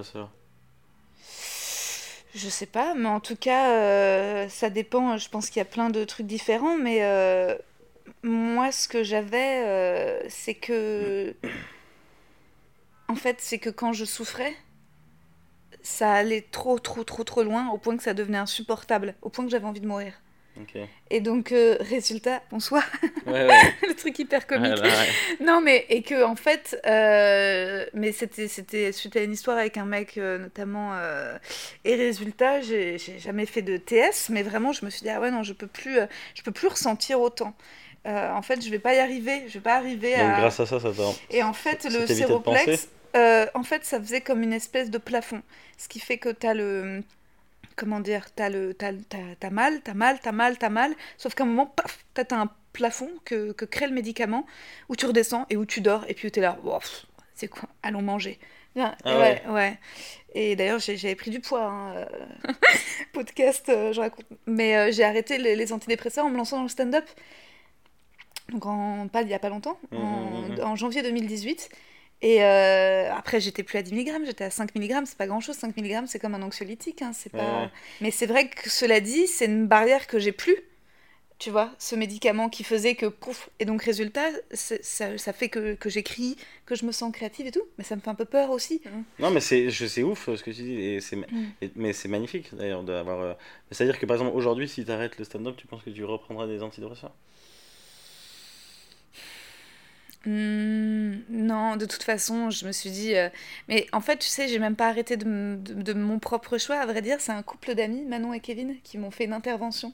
A: Je sais pas, mais en tout cas, ça dépend. Je pense qu'il y a plein de trucs différents, mais moi, ce que j'avais, c'est que... En fait, c'est que quand je souffrais, ça allait trop loin, au point que ça devenait insupportable, au point que j'avais envie de mourir.
B: Okay.
A: Et donc, résultat, bonsoir.
B: Ouais.
A: Le truc hyper comique.
B: Ouais.
A: Non, mais, et que, en fait, mais c'était suite à une histoire avec un mec, notamment, et résultat, j'ai jamais fait de TS, mais vraiment, je me suis dit, ah ouais, non, je peux plus ressentir autant. En fait, je vais pas y arriver, je vais pas arriver
B: donc, grâce à ça t'a...
A: Et en fait, le séroplex, en fait, ça faisait comme une espèce de plafond, ce qui fait que t'as le... Comment dire, t'as mal, sauf qu'à un moment, paf, t'as un plafond que crée le médicament, où tu redescends et où tu dors, et puis t'es là, oh, c'est quoi, allons manger. Ouais. Et d'ailleurs, j'avais pris du poids, hein, podcast, je raconte. Mais j'ai arrêté les antidépresseurs en me lançant dans le stand-up, donc il y a pas longtemps, en janvier 2018. Et après, j'étais plus à 10 mg, j'étais à 5 mg, c'est pas grand chose, 5 mg c'est comme un anxiolytique, hein, c'est pas... Mais c'est vrai que cela dit, c'est une barrière que j'ai plus, tu vois, ce médicament qui faisait que pouf, et donc résultat, ça fait que j'écris, que je me sens créative et tout, mais ça me fait un peu peur aussi.
B: Non, mais c'est ouf ce que tu dis, mais c'est magnifique d'ailleurs d'avoir... C'est-à-dire que par exemple, aujourd'hui, si tu arrêtes le stand-up, tu penses que tu reprendras des antidépresseurs ?
A: Non, de toute façon, je me suis dit... Mais en fait, tu sais, j'ai même pas arrêté de mon propre choix. À vrai dire, c'est un couple d'amis, Manon et Kevin, qui m'ont fait une intervention.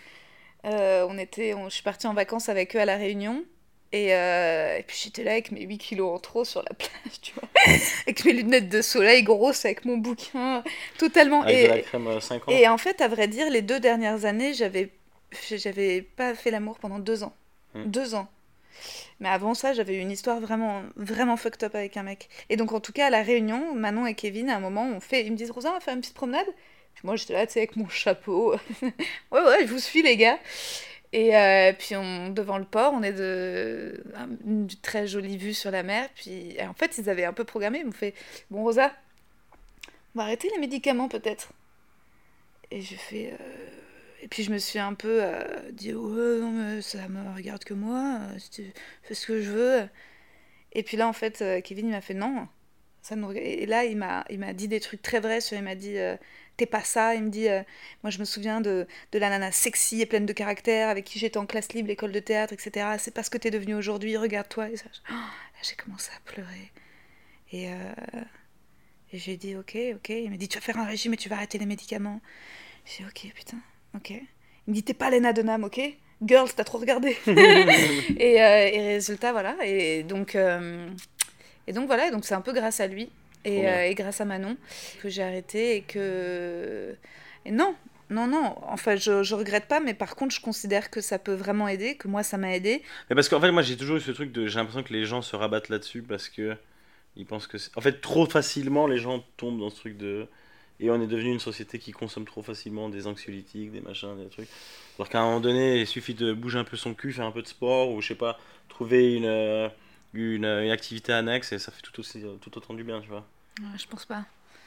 A: Je suis partie en vacances avec eux à La Réunion. Et puis j'étais là avec mes 8 kilos en trop sur la plage, tu vois. Avec mes lunettes de soleil grosses, avec mon bouquin, totalement.
B: Avec de la crème 5 ans.
A: Et en fait, à vrai dire, les 2 dernières années, j'avais pas fait l'amour pendant 2 ans. 2 ans. Mais avant ça, j'avais eu une histoire vraiment, vraiment fucked up avec un mec. Et donc, en tout cas, à La Réunion, Manon et Kevin, à un moment, ils me disent, Rosa, on va faire une petite promenade. Puis moi, j'étais là, tu sais, avec mon chapeau. ouais, je vous suis, les gars. Et puis, devant le port, on est une très jolie vue sur la mer. Puis, en fait, ils avaient un peu programmé. Ils m'ont fait, bon, Rosa, on va arrêter les médicaments, peut-être. Et j'ai fait... Et puis je me suis un peu dit, ouais, non, mais ça me regarde que moi, si tu fais ce que je veux. Et puis là, en fait, Kevin, il m'a fait non. Ça me... Et là, il m'a dit des trucs très vrais. Il m'a dit, t'es pas ça. Il me dit, moi, je me souviens de la nana sexy et pleine de caractère avec qui j'étais en classe libre, l'école de théâtre, etc. C'est pas ce que t'es devenue aujourd'hui, regarde-toi. Et ça, là, j'ai commencé à pleurer. Et j'ai dit, ok. Il m'a dit, tu vas faire un régime et tu vas arrêter les médicaments. J'ai dit, ok, putain. Ok. Il me dit, t'es pas Lena Dunham, ok ? Girls, t'as trop regardé. et résultat, voilà. Et donc voilà. Et donc c'est un peu grâce à lui et grâce à Manon que j'ai arrêté et que... Et non. Enfin, je regrette pas, mais par contre, je considère que ça peut vraiment aider, que moi, ça m'a aidé.
B: Mais parce qu'en fait, moi, j'ai toujours eu ce truc de... J'ai l'impression que les gens se rabattent là-dessus parce que ils pensent que... En fait, trop facilement, les gens tombent dans ce truc de... Et on est devenu une société qui consomme trop facilement des anxiolytiques, des machins, des trucs. Alors qu'à un moment donné, il suffit de bouger un peu son cul, faire un peu de sport, ou je sais pas, trouver une activité annexe, et ça fait tout autant du bien, tu vois.
A: Ouais, je pense pas.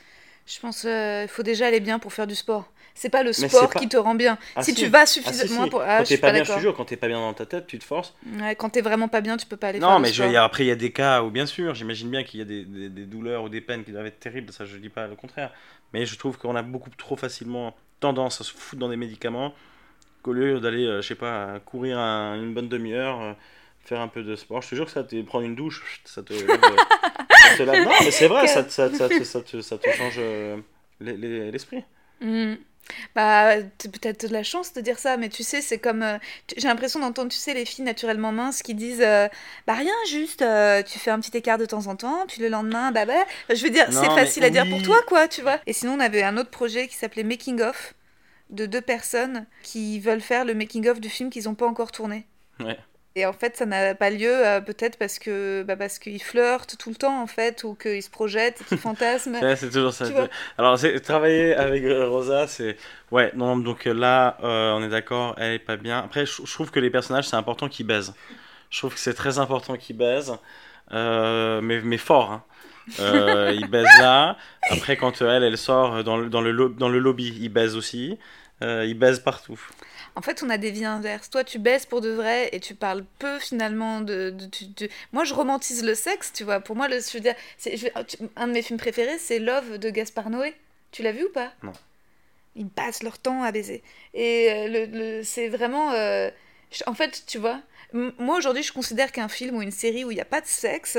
A: Je pense qu'il faut déjà aller bien pour faire du sport. C'est pas le
B: Mais
A: sport
B: c'est pas-
A: qui te rend bien.
B: Ah,
A: Si
B: si.
A: tu vas
B: Ah, si,
A: suffisamment
B: si.
A: pour...
B: Quand
A: Ah, je
B: t'es
A: suis
B: pas
A: pas
B: bien, je te
A: d'accord.
B: jure, quand t'es pas bien dans ta tête, tu te forces.
A: Ouais, quand t'es vraiment pas bien, tu peux pas aller
B: Non,
A: faire
B: mais
A: du sport.
B: après, il y a des cas où, bien sûr, j'imagine bien qu'il y a des douleurs ou des peines qui doivent être terribles, ça je dis pas le contraire. Mais je trouve qu'on a beaucoup trop facilement tendance à se foutre dans des médicaments qu'au lieu d'aller, je sais pas, courir une bonne demi-heure, faire un peu de sport. Je te jure que ça, prendre une douche, ça te lève, ça te lave. Non, mais c'est vrai, ça te change l'esprit.
A: Hmm. Bah, t'as peut-être de la chance de dire ça, mais tu sais, c'est comme... j'ai l'impression d'entendre, tu sais, les filles naturellement minces qui disent bah rien, juste, tu fais un petit écart de temps en temps, puis le lendemain, bah... Je veux dire, c'est
B: Non, mais
A: facile à dire pour
B: oui.
A: toi, quoi, tu vois. Et sinon, on avait un autre projet qui s'appelait Making of, de 2 personnes qui veulent faire le making of du film qu'ils n'ont pas encore tourné.
B: Ouais.
A: Et en fait, ça n'a pas lieu, peut-être parce qu'ils flirtent tout le temps, en fait, ou qu'ils se projettent, et qu'ils fantasment.
B: C'est toujours ça.
A: Tu vois.
B: Alors, travailler avec Rosa, c'est. Ouais, non, donc là, on est d'accord, elle est pas bien. Après, je trouve que les personnages, c'est important qu'ils baisent. Je trouve que c'est très important qu'ils baisent, mais fort, hein. Ils baisent là. Après, quand elle sort dans le lobby, ils baisent aussi. Ils baisent partout.
A: En fait, on a des vies inverses. Toi, tu baises pour de vrai et tu parles peu finalement Moi, je romantise le sexe, tu vois. Pour moi, je veux dire, un de mes films préférés, c'est Love de Gaspard Noé. Tu l'as vu ou pas?
B: Non.
A: Ils passent leur temps à baiser. Et c'est vraiment... En fait, tu vois, moi aujourd'hui, je considère qu'un film ou une série où il n'y a pas de sexe,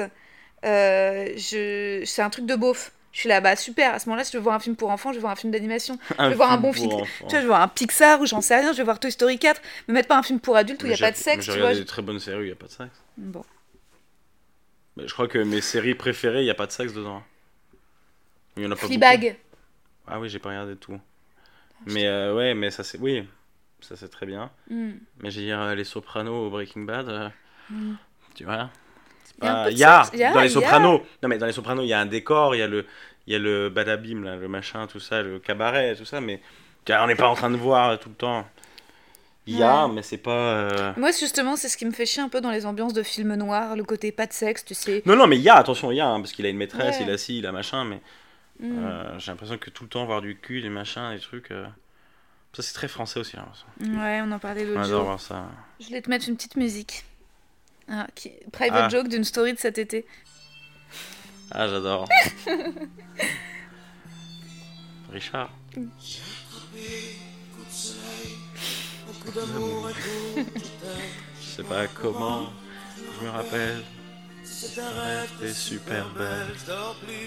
A: c'est un truc de beauf. Je suis là, bah super, à ce moment-là, si je veux voir un film pour enfants, je vais voir un film d'animation. Je vais voir un bon film. Tu vois, je vais voir un Pixar ou j'en sais rien, je vais voir Toy Story 4. Me mettre pas un film pour adultes où il n'y a pas de sexe,
B: j'ai
A: tu vois.
B: regardé des très bonnes séries où il n'y a pas de sexe.
A: Bon.
B: Mais je crois que mes séries préférées, il n'y a pas de sexe dedans. Il y en a pas beaucoup.
A: Fleabag.
B: Ah oui, j'ai pas regardé tout. Mais ouais, mais ça c'est... Oui, ça c'est très bien.
A: Mm.
B: Mais je veux dire, les Sopranos au Breaking Bad, tu vois...
A: Il y a un peu de sexe.
B: Dans les Sopranos, non mais dans les Sopranos, il y a un décor, il y a le badabim, là, le machin, tout ça, le cabaret, tout ça, mais on n'est pas en train de voir tout le temps. Il y a, mais c'est pas...
A: Moi, justement, c'est ce qui me fait chier un peu dans les ambiances de films noirs, le côté pas de sexe, tu sais.
B: Non, mais il y a, attention, il y a, hein, parce qu'il a une maîtresse,
A: Ouais.
B: il a ci, il a machin, mais j'ai l'impression que tout le temps voir du cul, des machins, des trucs... Ça, c'est très français aussi, hein, ça.
A: Ouais, on en parlait
B: On
A: l'autre
B: adore
A: jour.
B: voir ça.
A: Je voulais te mettre une petite musique. Private joke d'une story de cet été.
B: Ah, j'adore. Richard. Je sais pas comment, je me rappelle. C'est un rêve, t'es super belle.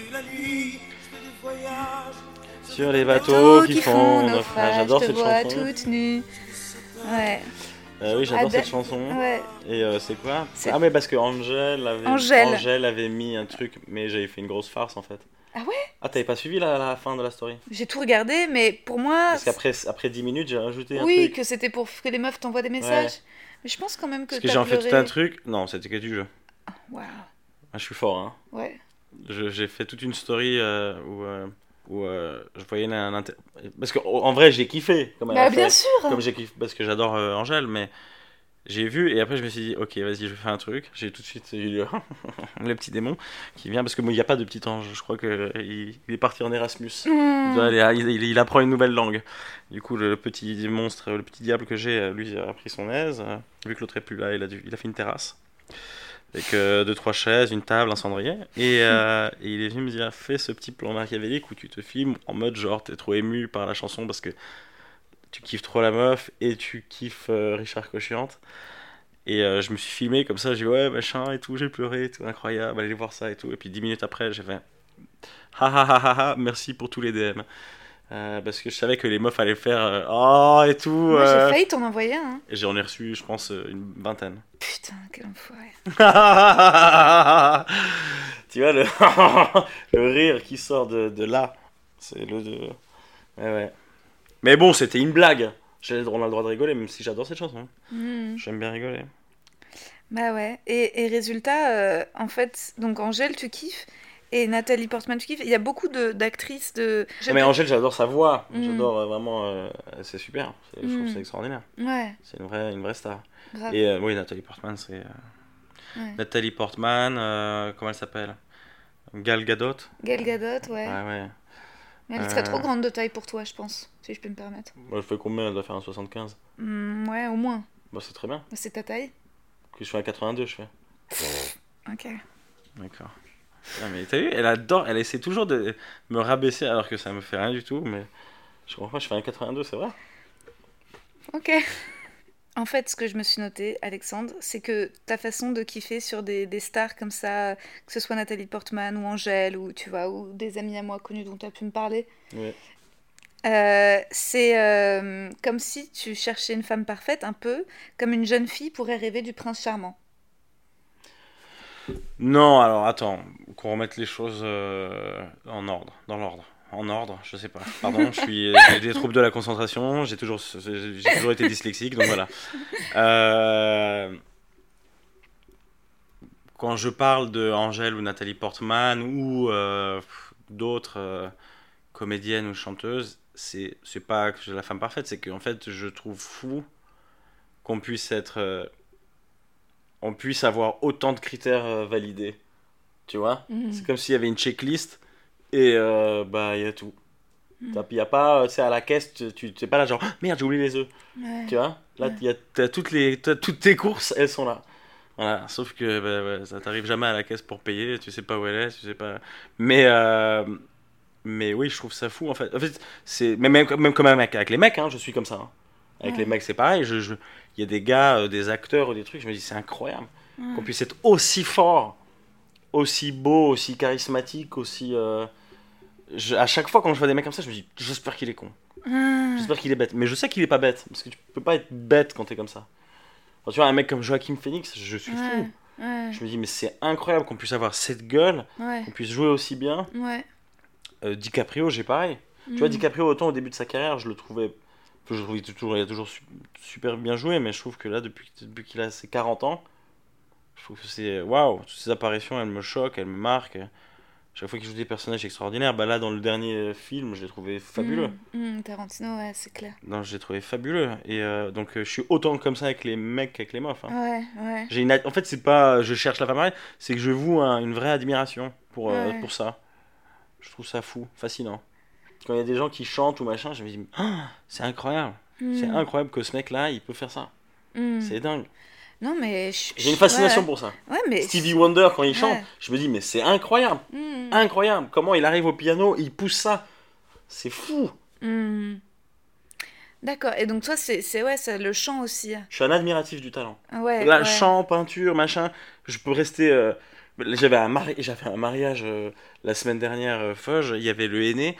B: Sur les bateaux qui font naufrage. J'adore cette chanson.
A: toute nue. Ouais.
B: Oui, j'adore cette chanson.
A: Ouais.
B: Et c'est quoi? Ah, mais parce que Angèle avait mis un truc, mais j'avais fait une grosse farce en fait.
A: Ah ouais?
B: Ah, t'avais pas suivi la fin de la story?
A: J'ai tout regardé, mais pour moi...
B: Parce qu'après 10 minutes, j'ai rajouté un
A: Oui,
B: truc.
A: que c'était pour que les meufs t'envoient des messages.
B: Ouais.
A: Mais je pense quand même que
B: Parce que
A: t'as
B: j'ai en fait
A: pleuré.
B: tout un truc. Non, c'était que du jeu.
A: Waouh.
B: Ah, je suis fort, hein.
A: Ouais.
B: J'ai fait toute une story où je voyais parce qu'en vrai, j'ai kiffé. Comme elle
A: Bah
B: a
A: bien
B: fait.
A: sûr.
B: Comme j'ai kiffé, parce que j'adore Angèle, mais j'ai vu et après je me suis dit, ok, vas-y, je fais un truc. J'ai tout de suite eu le petit démon qui vient parce que moi, il n'y a pas de petit ange. Je crois qu'il est parti en Erasmus. Il apprend une nouvelle langue. Du coup, le petit monstre, le petit diable que j'ai, lui, a pris son aise. Vu que l'autre est plus là, il a fait une terrasse. Avec 2-3 chaises, une table, un cendrier. Et il est venu me dire, fais ce petit plan machiavélique où tu te filmes en mode genre, t'es trop ému par la chanson parce que tu kiffes trop la meuf et tu kiffes Richard Cochiante. Et je me suis filmé comme ça, j'ai dit ouais, machin et tout, j'ai pleuré et tout, incroyable, allez voir ça et tout. Et puis 10 minutes après, j'ai fait ha ha ha ha ha, merci pour tous les DM. Parce que je savais que les meufs allaient faire oh et tout.
A: Moi, j'ai failli t'en envoyer un. Hein.
B: Et j'en ai reçu, je pense, une vingtaine.
A: Putain, quel enfoiré.
B: Tu vois le rire qui sort de là. C'est ouais, ouais. Mais bon, c'était une blague. On a le droit de rigoler, même si j'adore cette chanson. J'aime bien rigoler.
A: Bah ouais. Et résultat, en fait, donc Angèle, tu kiffes. Et Nathalie Portman, tu kiffes. Il y a beaucoup d'actrices de...
B: Mais Angèle, j'adore sa voix. J'adore vraiment... c'est super. Je trouve que c'est extraordinaire.
A: Ouais.
B: C'est une vraie star.
A: Grave.
B: Et oui, Nathalie Portman, c'est...
A: Ouais.
B: Nathalie Portman, comment elle s'appelle? Gal Gadot.
A: Gal Gadot, ouais.
B: Ouais.
A: Mais elle serait trop grande de taille pour toi, je pense, si je peux me permettre.
B: Elle fait combien? Elle doit faire un 75.
A: Ouais, au moins.
B: Bah, c'est très bien.
A: C'est ta taille?
B: Que je fais un 82, je fais.
A: Ok.
B: D'accord. Ah, mais t'as vu, elle adore, elle essaie toujours de me rabaisser alors que ça me fait rien du tout, mais je comprends pas, je fais un 82, c'est vrai.
A: Ok. En fait, ce que je me suis noté, Alexandre, c'est que ta façon de kiffer sur des stars comme ça, que ce soit Nathalie Portman ou Angèle, ou tu vois, ou des amis à moi connus dont tu as pu me parler,
B: Ouais.
A: c'est comme si tu cherchais une femme parfaite, un peu comme une jeune fille pourrait rêver du prince charmant.
B: Non, alors attends, qu'on remette les choses en ordre, dans l'ordre. En ordre, je sais pas. Pardon, j'ai des troubles de la concentration, j'ai toujours été dyslexique, donc voilà. Quand je parle de Angèle ou Nathalie Portman ou d'autres comédiennes ou chanteuses, c'est pas que j'ai la femme parfaite, c'est qu'en fait, je trouve fou qu'on puisse on puisse avoir autant de critères validés. Tu vois? C'est comme s'il y avait une checklist et bah il y a tout. Il y a pas, c'est à la caisse, tu t'es pas là genre merde, j'ai oublié les œufs.
A: Ouais.
B: Tu vois? Là, t'as toutes tes courses, elles sont là. Voilà, sauf que bah, ça t'arrive jamais à la caisse pour payer, tu sais pas où elle est, tu sais pas. Mais oui, je trouve ça fou en fait. En fait, c'est même comme avec les mecs, hein, je suis comme ça. Hein. Avec les mecs, c'est pareil. Il y a des gars, des acteurs ou des trucs, je me dis c'est incroyable qu'on puisse être aussi fort, aussi beau, aussi charismatique, aussi. À chaque fois quand je vois des mecs comme ça, je me dis j'espère qu'il est con, j'espère qu'il est bête. Mais je sais qu'il est pas bête parce que tu peux pas être bête quand t'es comme ça. Quand tu vois un mec comme Joaquin Phoenix, je suis fou.
A: Ouais.
B: Je me dis mais c'est incroyable qu'on puisse avoir cette gueule, qu'on puisse jouer aussi bien.
A: Ouais.
B: DiCaprio, j'ai pareil. Tu vois, DiCaprio, autant au début de sa carrière, je trouvais toujours, il a toujours super bien joué, mais je trouve que là, depuis qu'il a ses 40 ans, je trouve que c'est waouh, toutes ces apparitions, elles me choquent, elles me marquent. Chaque fois qu'il joue des personnages extraordinaires, bah là, dans le dernier film, je l'ai trouvé fabuleux.
A: Tarantino, ouais, c'est clair.
B: Non, je l'ai trouvé fabuleux. Et donc, je suis autant comme ça avec les mecs qu'avec les meufs. Hein.
A: Ouais.
B: En fait, c'est pas je cherche la femme pareille, c'est que je voue une vraie admiration pour ça. Je trouve ça fou, fascinant. Quand il y a des gens qui chantent ou machin, je me dis, c'est incroyable. C'est incroyable que ce mec-là, il peut faire ça. C'est dingue.
A: Non, mais...
B: J'ai une fascination pour ça.
A: Ouais, mais...
B: Stevie Wonder, quand il chante, je me dis, mais c'est incroyable. Incroyable. Comment il arrive au piano, il pousse ça. C'est fou.
A: D'accord. Et donc toi, c'est le chant aussi.
B: Je suis un admiratif du talent.
A: Ouais.
B: Là, chant, peinture, machin, je peux rester... J'avais un mariage la semaine dernière, Foge, il y avait le aîné,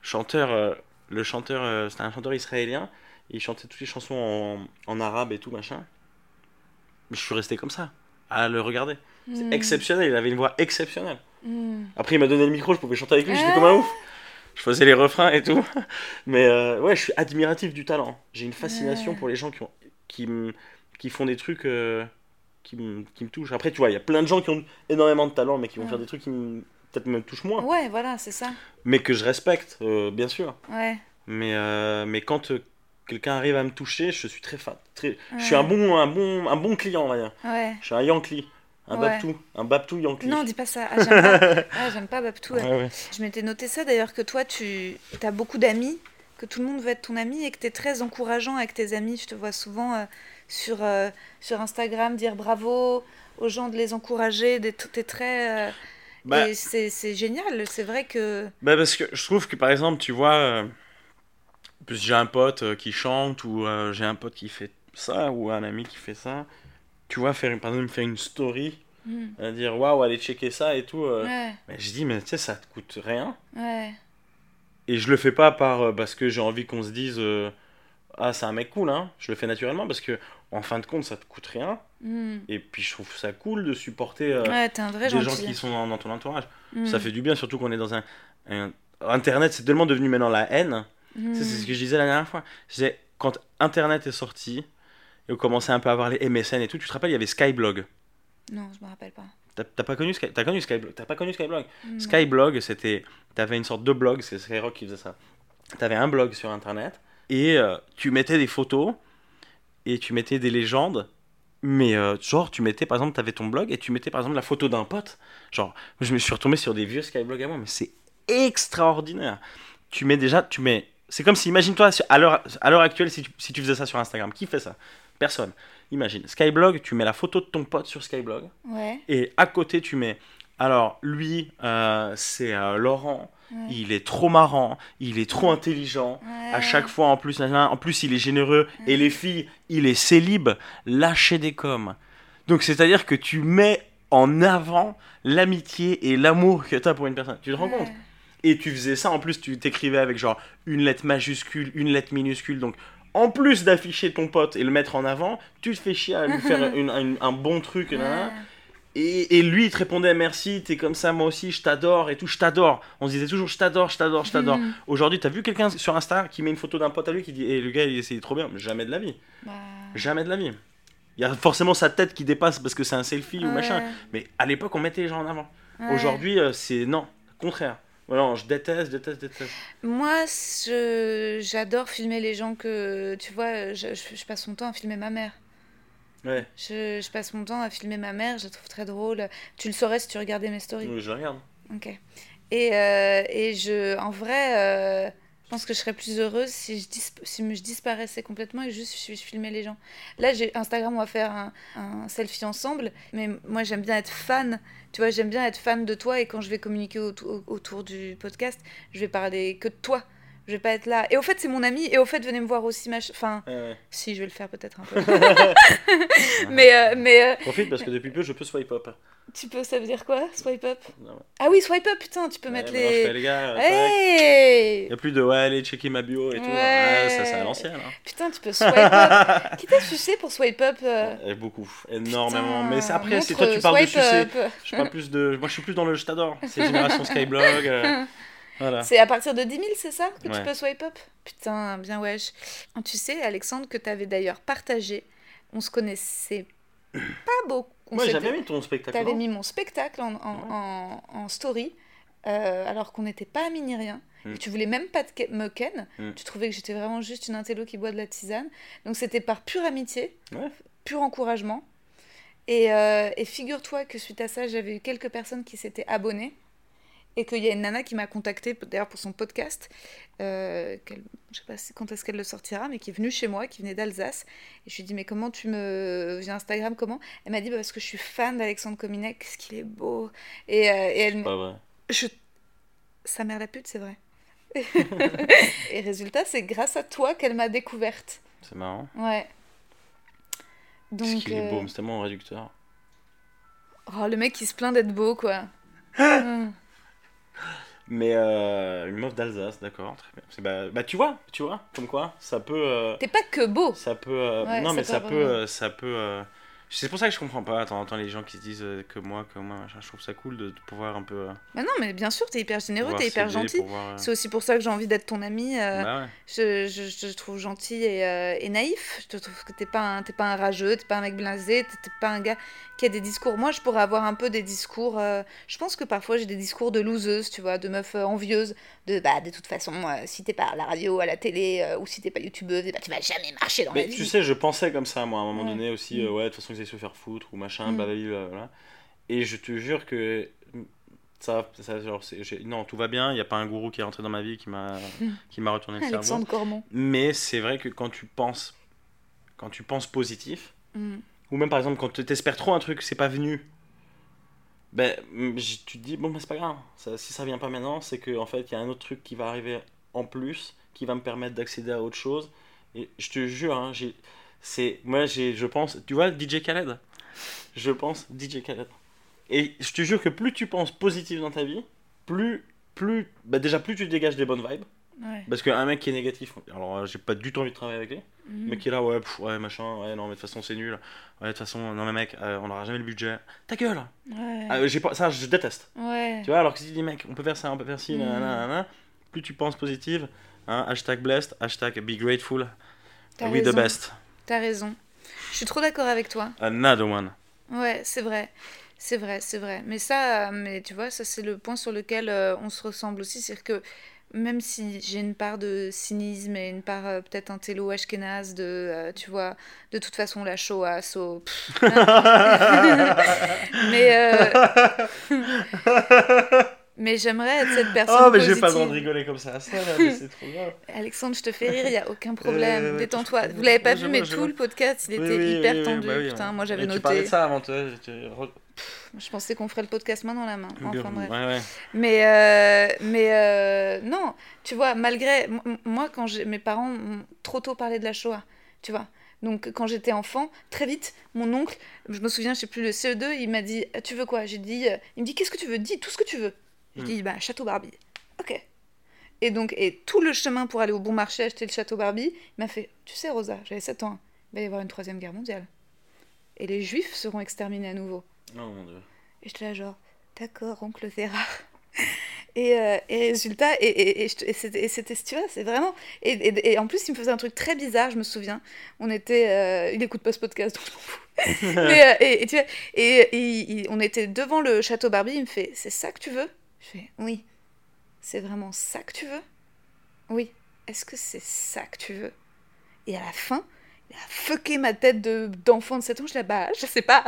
B: le chanteur, c'était un chanteur israélien, il chantait toutes les chansons en arabe et tout, machin. Mais je suis resté comme ça, à le regarder. C'est exceptionnel, il avait une voix exceptionnelle. Après, il m'a donné le micro, je pouvais chanter avec lui, j'étais comme un ouf. Je faisais les refrains et tout. Mais ouais, je suis admiratif du talent. J'ai une fascination pour les gens qui font des trucs... qui me touche. Après, tu vois, il y a plein de gens qui ont énormément de talent, mais qui vont faire des trucs qui peut-être me touchent moins.
A: Ouais, voilà, c'est ça.
B: Mais que je respecte, bien sûr.
A: Ouais.
B: Mais quand quelqu'un arrive à me toucher, je suis très fan. Je suis un bon client, on va dire.
A: Ouais.
B: Je suis un Yankee. Un Babtou Yankee.
A: Non, dis pas ça. Ah, j'aime pas. J'aime pas Babtou.
B: Ouais.
A: Je m'étais noté ça d'ailleurs, que toi, tu as beaucoup d'amis, que tout le monde veut être ton ami et que tu es très encourageant avec tes amis. Je te vois souvent sur Instagram dire bravo aux gens, de les encourager. T'es très... et c'est génial. C'est vrai que...
B: Parce que je trouve que, par exemple, tu vois, j'ai un pote qui chante ou j'ai un pote qui fait ça ou un ami qui fait ça. Tu vois, par exemple, me faire une story, dire waouh, allez checker ça et tout. Mais je dis, mais tu sais, ça te coûte rien.
A: Ouais.
B: Et je le fais pas parce que j'ai envie qu'on se dise ah, c'est un mec cool, hein. Je le fais naturellement parce que en fin de compte, ça te coûte rien. Et puis je trouve ça cool de supporter
A: t'es un vrai
B: des
A: gentil.
B: gens qui sont dans ton entourage. Ça fait du bien, surtout qu'on est dans Internet, c'est tellement devenu maintenant la haine. C'est ce que je disais la dernière fois. Je disais, quand Internet est sorti, et on commençait un peu à avoir les MSN et tout, tu te rappelles, il y avait Skyblog.
A: Non, je me rappelle pas.
B: T'as pas connu Skyblog? T'as pas connu Skyblog? Skyblog, t'avais une sorte de blog, c'est Skyrock qui faisait ça. T'avais un blog sur Internet, et tu mettais des photos, et tu mettais des légendes, mais genre, tu mettais, par exemple, t'avais ton blog, et tu mettais, par exemple, la photo d'un pote. Genre, je me suis retombé sur des vieux Skyblog à moi, mais c'est extraordinaire. tu mets. C'est comme si, imagine-toi, à l'heure actuelle, si tu faisais ça sur Instagram. Qui fait ça? Personne. Imagine, Skyblog, tu mets la photo de ton pote sur Skyblog.
A: Ouais.
B: Et à côté, tu mets. Alors, lui, c'est Laurent. Ouais. Il est trop marrant. Il est trop intelligent. Ouais. À chaque fois, en plus, il est généreux. Ouais. Et les filles, il est célib. Lâcher des coms. Donc, c'est-à-dire que tu mets en avant l'amitié et l'amour que tu as pour une personne. Tu te rends compte? Et tu faisais ça, en plus, tu t'écrivais avec genre une lettre majuscule, une lettre minuscule. Donc, en plus d'afficher ton pote et le mettre en avant, tu te fais chier à lui faire un bon truc. Et lui, il te répondait merci, t'es comme ça, moi aussi, je t'adore et tout, je t'adore. On se disait toujours je t'adore. Aujourd'hui, t'as vu quelqu'un sur Insta qui met une photo d'un pote à lui qui dit le gars, c'est trop bien. Jamais de la vie. Jamais de la vie. Il y a forcément sa tête qui dépasse parce que c'est un selfie ou machin. Mais à l'époque, on mettait les gens en avant. Aujourd'hui, c'est non, contraire. Voilà, je déteste.
A: Moi, j'adore filmer les gens que... Tu vois, je passe mon temps à filmer ma mère.
B: Ouais.
A: Je passe mon temps à filmer ma mère, je la trouve très drôle. Tu le saurais si tu regardais mes stories.
B: Oui, je la regarde.
A: Ok. Et en vrai, je pense que je serais plus heureuse si je disparaissais complètement et juste je filmais les gens. Là, Instagram, on va faire un selfie ensemble, mais moi, j'aime bien être fan. Tu vois, j'aime bien être fan de toi et quand je vais communiquer autour du podcast, je vais parler que de toi. Je vais pas être là. Et au fait, c'est mon ami. Et au fait, venez me voir aussi. Enfin, si, je vais le faire peut-être un peu. mais
B: Profite parce que depuis peu, je peux swipe up.
A: Tu peux, ça veut dire quoi, swipe up? Ah oui, swipe up, putain, tu peux mettre les...
B: Je fais, les gars, il y a plus de allez checker ma bio et tout. Ça, c'est à l'ancienne. Hein.
A: Putain, tu peux swipe up. Qui t'a sucé pour swipe up
B: Beaucoup, énormément. Putain, mais après, c'est toi, tu parles de sucer. Je parle plus de... Moi, je suis plus dans le je t'adore. C'est génération Skyblog. Voilà.
A: C'est à partir de 10 000, c'est ça que tu peux swipe up? Putain, bien wesh. Tu sais, Alexandre, que t'avais d'ailleurs partagé, on se connaissait pas beaucoup.
B: Moi, j'avais mis ton spectacle.
A: T'avais mis mon spectacle en story, alors qu'on n'était pas amis ni rien. Et tu voulais même pas me ken. Tu trouvais que j'étais vraiment juste une intello qui boit de la tisane. Donc c'était par pure amitié, pur encouragement. Et figure-toi que suite à ça, j'avais eu quelques personnes qui s'étaient abonnées. Et qu'il y a une nana qui m'a contactée, d'ailleurs pour son podcast, je sais pas quand est-ce qu'elle le sortira, mais qui est venue chez moi, qui venait d'Alsace. Et je lui ai dit, mais comment tu me... Via Instagram, comment? Elle m'a dit, parce que je suis fan d'Alexandre Kominek, qu'est-ce qu'il est beau. Et elle...
B: C'est pas vrai.
A: Sa mère la pute, c'est vrai. Et résultat, c'est grâce à toi qu'elle m'a découverte.
B: C'est marrant.
A: Ouais. Donc,
B: parce qu'il est beau, mais c'est tellement réducteur.
A: Oh, le mec qui se plaint d'être beau, quoi.
B: Mais une meuf d'Alsace, d'accord, très bien. Bah tu vois, comme quoi, ça peut...
A: T'es pas que beau.
B: Ça peut... non, mais ça peut... C'est pour ça que je comprends pas, t'entends les gens qui se disent que moi, je trouve ça cool de pouvoir un peu...
A: Bah non, mais bien sûr, t'es hyper généreux, t'es hyper gentil. C'est aussi pour ça que j'ai envie d'être ton ami. Je te trouve gentil et naïf. Je te trouve que t'es pas un rageux, t'es pas un mec blasé, t'es pas un gars qui a des discours. Moi, je pourrais avoir un peu des discours... je pense que parfois, j'ai des discours de loseuse, tu vois, de meuf envieuse. De toute façon, si t'es pas à la radio, à la télé, ou si t'es pas youtubeuse, tu vas jamais marcher dans la vie.
B: Tu sais, je pensais comme ça, moi, à un moment donné aussi, de toute façon, ils allaient se faire foutre, ou machin, blablabla. Et je te jure que non, tout va bien, il n'y a pas un gourou qui est rentré dans ma vie qui m'a retourné le cerveau.
A: Alexandre Cormon.
B: Mais c'est vrai que quand tu penses positif, ou même par exemple quand tu espères trop un truc, c'est pas venu, tu te dis, bon, c'est pas grave, si ça vient pas maintenant, c'est qu'en fait, il y a un autre truc qui va arriver en plus, qui va me permettre d'accéder à autre chose. Et je te jure, hein, je pense, tu vois, DJ Khaled. Je pense DJ Khaled. Et je te jure que plus tu penses positif dans ta vie, plus tu dégages des bonnes vibes.
A: Ouais.
B: Parce qu'un mec qui est négatif, alors j'ai pas du tout envie de travailler avec lui. Le mec qui est là, ouais, machin, ouais, non, mais de toute façon c'est nul. Ouais, de toute façon, non, mais mec, on n'aura jamais le budget. Ta gueule!
A: Ouais.
B: Ça, je déteste.
A: Ouais.
B: Tu vois, alors que si tu dis, mec, on peut faire ça, on peut faire ci, plus tu penses positif, hein, #blessed, #be grateful, we the best.
A: T'as raison. Je suis trop d'accord avec toi.
B: Another one.
A: Ouais, c'est vrai. Mais tu vois, ça c'est le point sur lequel on se ressemble aussi, c'est que même si j'ai une part de cynisme et une part peut-être un télo ashkénaze tu vois, de toute façon la Shoah, Mais j'aimerais être cette personne
B: Oh, mais
A: positive.
B: j'ai pas le droit de rigoler comme ça, là, mais c'est trop grave.
A: Alexandre, je te fais rire, il n'y a aucun problème.
B: Ouais,
A: Détends-toi.
B: je comprends.
A: Vous l'avez pas
B: Ouais,
A: vu,
B: je
A: mais
B: vois, je
A: tout
B: vois.
A: le podcast, il
B: Oui,
A: était
B: oui,
A: hyper
B: oui, oui,
A: tendu.
B: bah oui,
A: Putain,
B: ouais.
A: moi, j'avais
B: Et tu parlais de
A: noté.
B: ça avant,
A: Je pensais qu'on ferait le podcast main dans la main. Enfin, bref.
B: Ouais.
A: Mais non, tu vois, malgré... Moi, quand mes parents m'ont trop tôt parlé de la Shoah, tu vois. Donc, quand j'étais enfant, très vite, mon oncle, je me souviens, je sais plus, le CE2, il m'a dit « Tu veux quoi ?» J'ai dit... Il me dit « Qu'est-ce que tu veux ? Dis tout ce que tu veux. » J'ai dit « Bah, Château Barbie. » Ok. Et tout le chemin pour aller au bon marché acheter le Château Barbie, il m'a fait « Tu sais, Rosa, j'avais 7 ans, il va y avoir une 3e guerre mondiale. Et les Juifs seront exterminés à nouveau. »
B: Oh mon Dieu.
A: Et j'étais là genre, d'accord, oncle Gérard. Et résultat, et c'était, tu vois, c'est vraiment... Et en plus, il me faisait un truc très bizarre, je me souviens. On était... il écoute pas ce podcast, donc je m'en fous. Mais, tu vois, on était devant le château Barbie, il me fait, c'est ça que tu veux ? Je fais, oui. C'est vraiment ça que tu veux ? Oui. Est-ce que c'est ça que tu veux ? Et à la fin... Il a fucké ma tête d'enfant de 7 ans. Je dis, bah, je sais pas.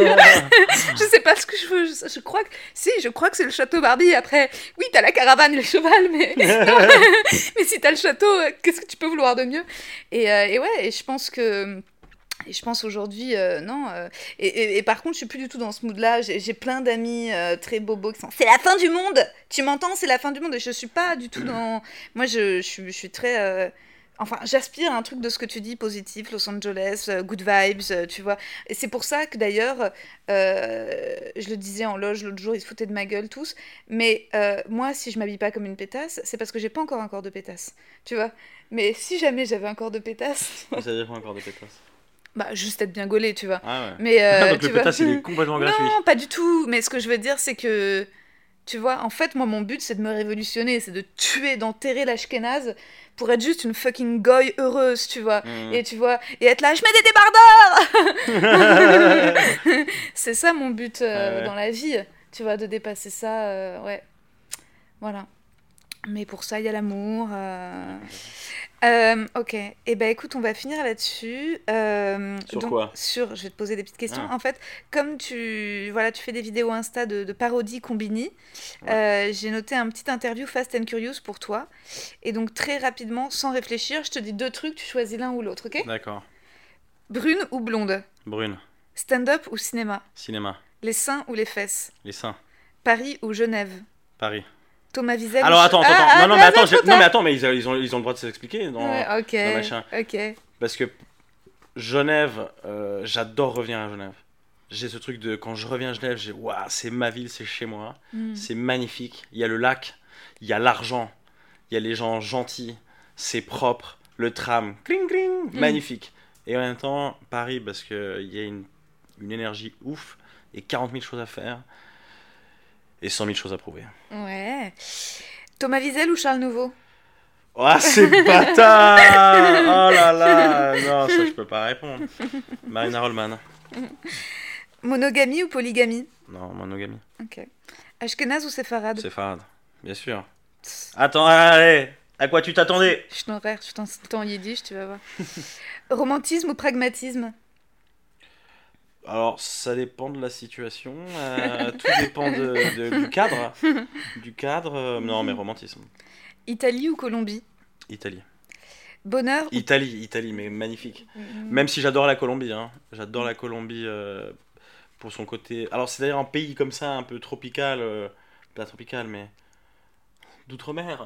A: Je sais pas ce que je veux. Je crois que c'est le château Barbie. Après, oui, t'as la caravane et le cheval, mais mais si t'as le château, qu'est-ce que tu peux vouloir de mieux ? Et ouais, et je pense que... Et je pense aujourd'hui, non. Et par contre, je suis plus du tout dans ce mood-là. J'ai plein d'amis très bobos qui sont... C'est la fin du monde ! Tu m'entends ? C'est la fin du monde. Et je suis pas du tout dans... Moi, je suis très... Enfin, j'aspire à un truc de ce que tu dis, positif, Los Angeles, good vibes, tu vois. Et c'est pour ça que d'ailleurs, je le disais en loge l'autre jour, ils se foutaient de ma gueule tous. Mais moi, si je m'habille pas comme une pétasse, c'est parce que j'ai pas encore un corps de pétasse, tu vois. Mais si jamais j'avais un corps de pétasse...
B: Ça veut dire quoi un corps de pétasse ?
A: Bah, juste être bien gaulé, tu vois.
B: Ah ouais.
A: Mais,
B: donc
A: tu
B: le
A: vois...
B: pétasse, il est complètement gratuit.
A: Non, pas du tout. Mais ce que je veux dire, c'est que... Tu vois, en fait, moi, mon but, c'est de me révolutionner, c'est de tuer, d'enterrer l'ashkénaze pour être juste une fucking goy heureuse, tu vois. Et tu vois, et être là, je mets des débardeurs. C'est ça mon but dans la vie, tu vois, de dépasser ça, ouais. Voilà. Mais pour ça, il y a l'amour. Ok. Et ben écoute, on va finir là-dessus.
B: Sur quoi ?
A: Je vais te poser des petites questions. En fait, comme tu fais des vidéos Insta de parodies Combini, j'ai noté un petit interview Fast and Curious pour toi. Et donc très rapidement, sans réfléchir, je te dis 2 trucs, tu choisis l'un ou l'autre, ok ?
B: D'accord.
A: Brune ou blonde ?
B: Brune.
A: Stand-up ou cinéma ?
B: Cinéma.
A: Les seins ou les fesses ?
B: Les seins.
A: Paris ou Genève ?
B: Paris.
A: Thomas Wiesel.
B: Alors attends. Non mais attends, mais ils ont le droit de s'expliquer dans
A: ok.
B: machin.
A: Ok.
B: Parce que Genève, j'adore revenir à Genève. J'ai ce truc de quand je reviens à Genève, waouh, c'est ma ville, c'est chez moi, c'est magnifique. Il y a le lac, il y a l'argent, il y a les gens gentils, c'est propre, le tram, cling cling, magnifique. Et en même temps, Paris, parce que il y a une énergie ouf et 40 000 choses à faire. Et 100 000 choses à prouver.
A: Ouais. Thomas Wiesel ou Charles Nouveau ?
B: Oh, c'est bâtard. Oh là là. Non, ça, je peux pas répondre. Marina Rollman.
A: Monogamie ou polygamie ?
B: Non, monogamie.
A: Ok. Ashkenaz ou séfarade ?
B: Séfarade, bien sûr. Attends, allez. À quoi tu t'attendais ?
A: Schnorrer, je t'insulte en yiddish, tu vas voir. Romantisme ou pragmatisme ?
B: Alors, ça dépend de la situation. Tout dépend du cadre. Du cadre. Non, mais romantisme.
A: Italie ou Colombie ?
B: Italie.
A: Bonheur ou...
B: Italie, mais magnifique. Même si j'adore la Colombie. Hein. J'adore la Colombie pour son côté... Alors, c'est d'ailleurs un pays comme ça, un peu tropical. Pas tropical, mais... d'outre-mer.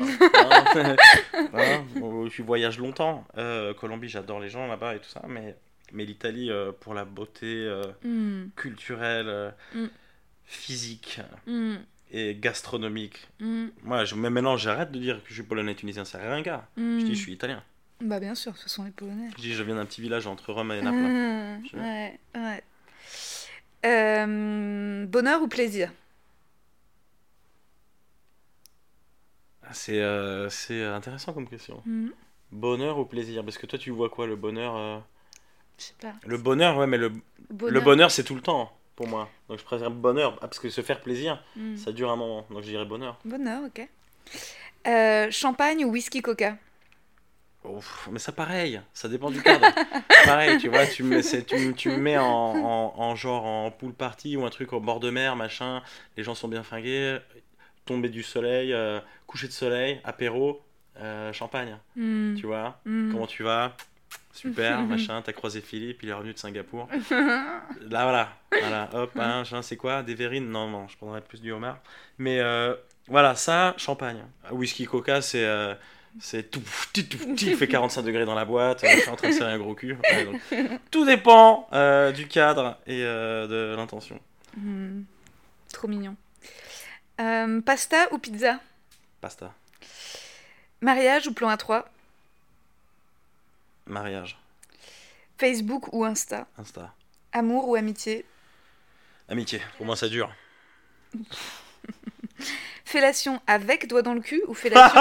B: Hein, où tu voyages longtemps. Colombie, j'adore les gens là-bas et tout ça, mais l'Italie, pour la beauté culturelle, physique et gastronomique. Moi, même maintenant, j'arrête de dire que je suis polonais tunisien, c'est rien, gars. Je dis, je suis italien.
A: Bah, bien sûr, ce sont les Polonais.
B: Je dis, je viens d'un petit village entre Rome et Naples.
A: Ouais. Bonheur ou plaisir ?
B: C'est intéressant comme question. Bonheur ou plaisir ? Parce que toi, tu vois quoi, le bonheur
A: Je sais pas.
B: Le bonheur, ouais, mais le bonheur, c'est tout le temps, pour moi. Donc je préfère bonheur, parce que se faire plaisir, ça dure un moment. Donc je dirais bonheur.
A: Bonheur, ok. Champagne ou whisky coca ?
B: Ouf, mais ça pareil, ça dépend du cadre. Pareil, tu vois, tu me mets en genre en pool party ou un truc au bord de mer, machin, les gens sont bien fringués. tombée du soleil, coucher de soleil, apéro, champagne. Tu vois, comment tu vas? Super, machin, t'as croisé Philippe, il est revenu de Singapour. Là, voilà, hop, c'est quoi? Des verrines? Non, je prendrais plus du homard. Mais voilà, ça, champagne. Whisky Coca, c'est tout, il fait 45 degrés dans la boîte, je suis en train de serrer un gros cul. Ouais, donc, tout dépend du cadre et de l'intention.
A: Trop mignon. Pasta ou pizza?
B: Pasta.
A: Mariage ou plan A3?
B: Mariage.
A: Facebook ou Insta?
B: Insta.
A: Amour ou amitié?
B: Amitié, pour moi ça dure.
A: Fellation avec doigt dans le cul ou fellation...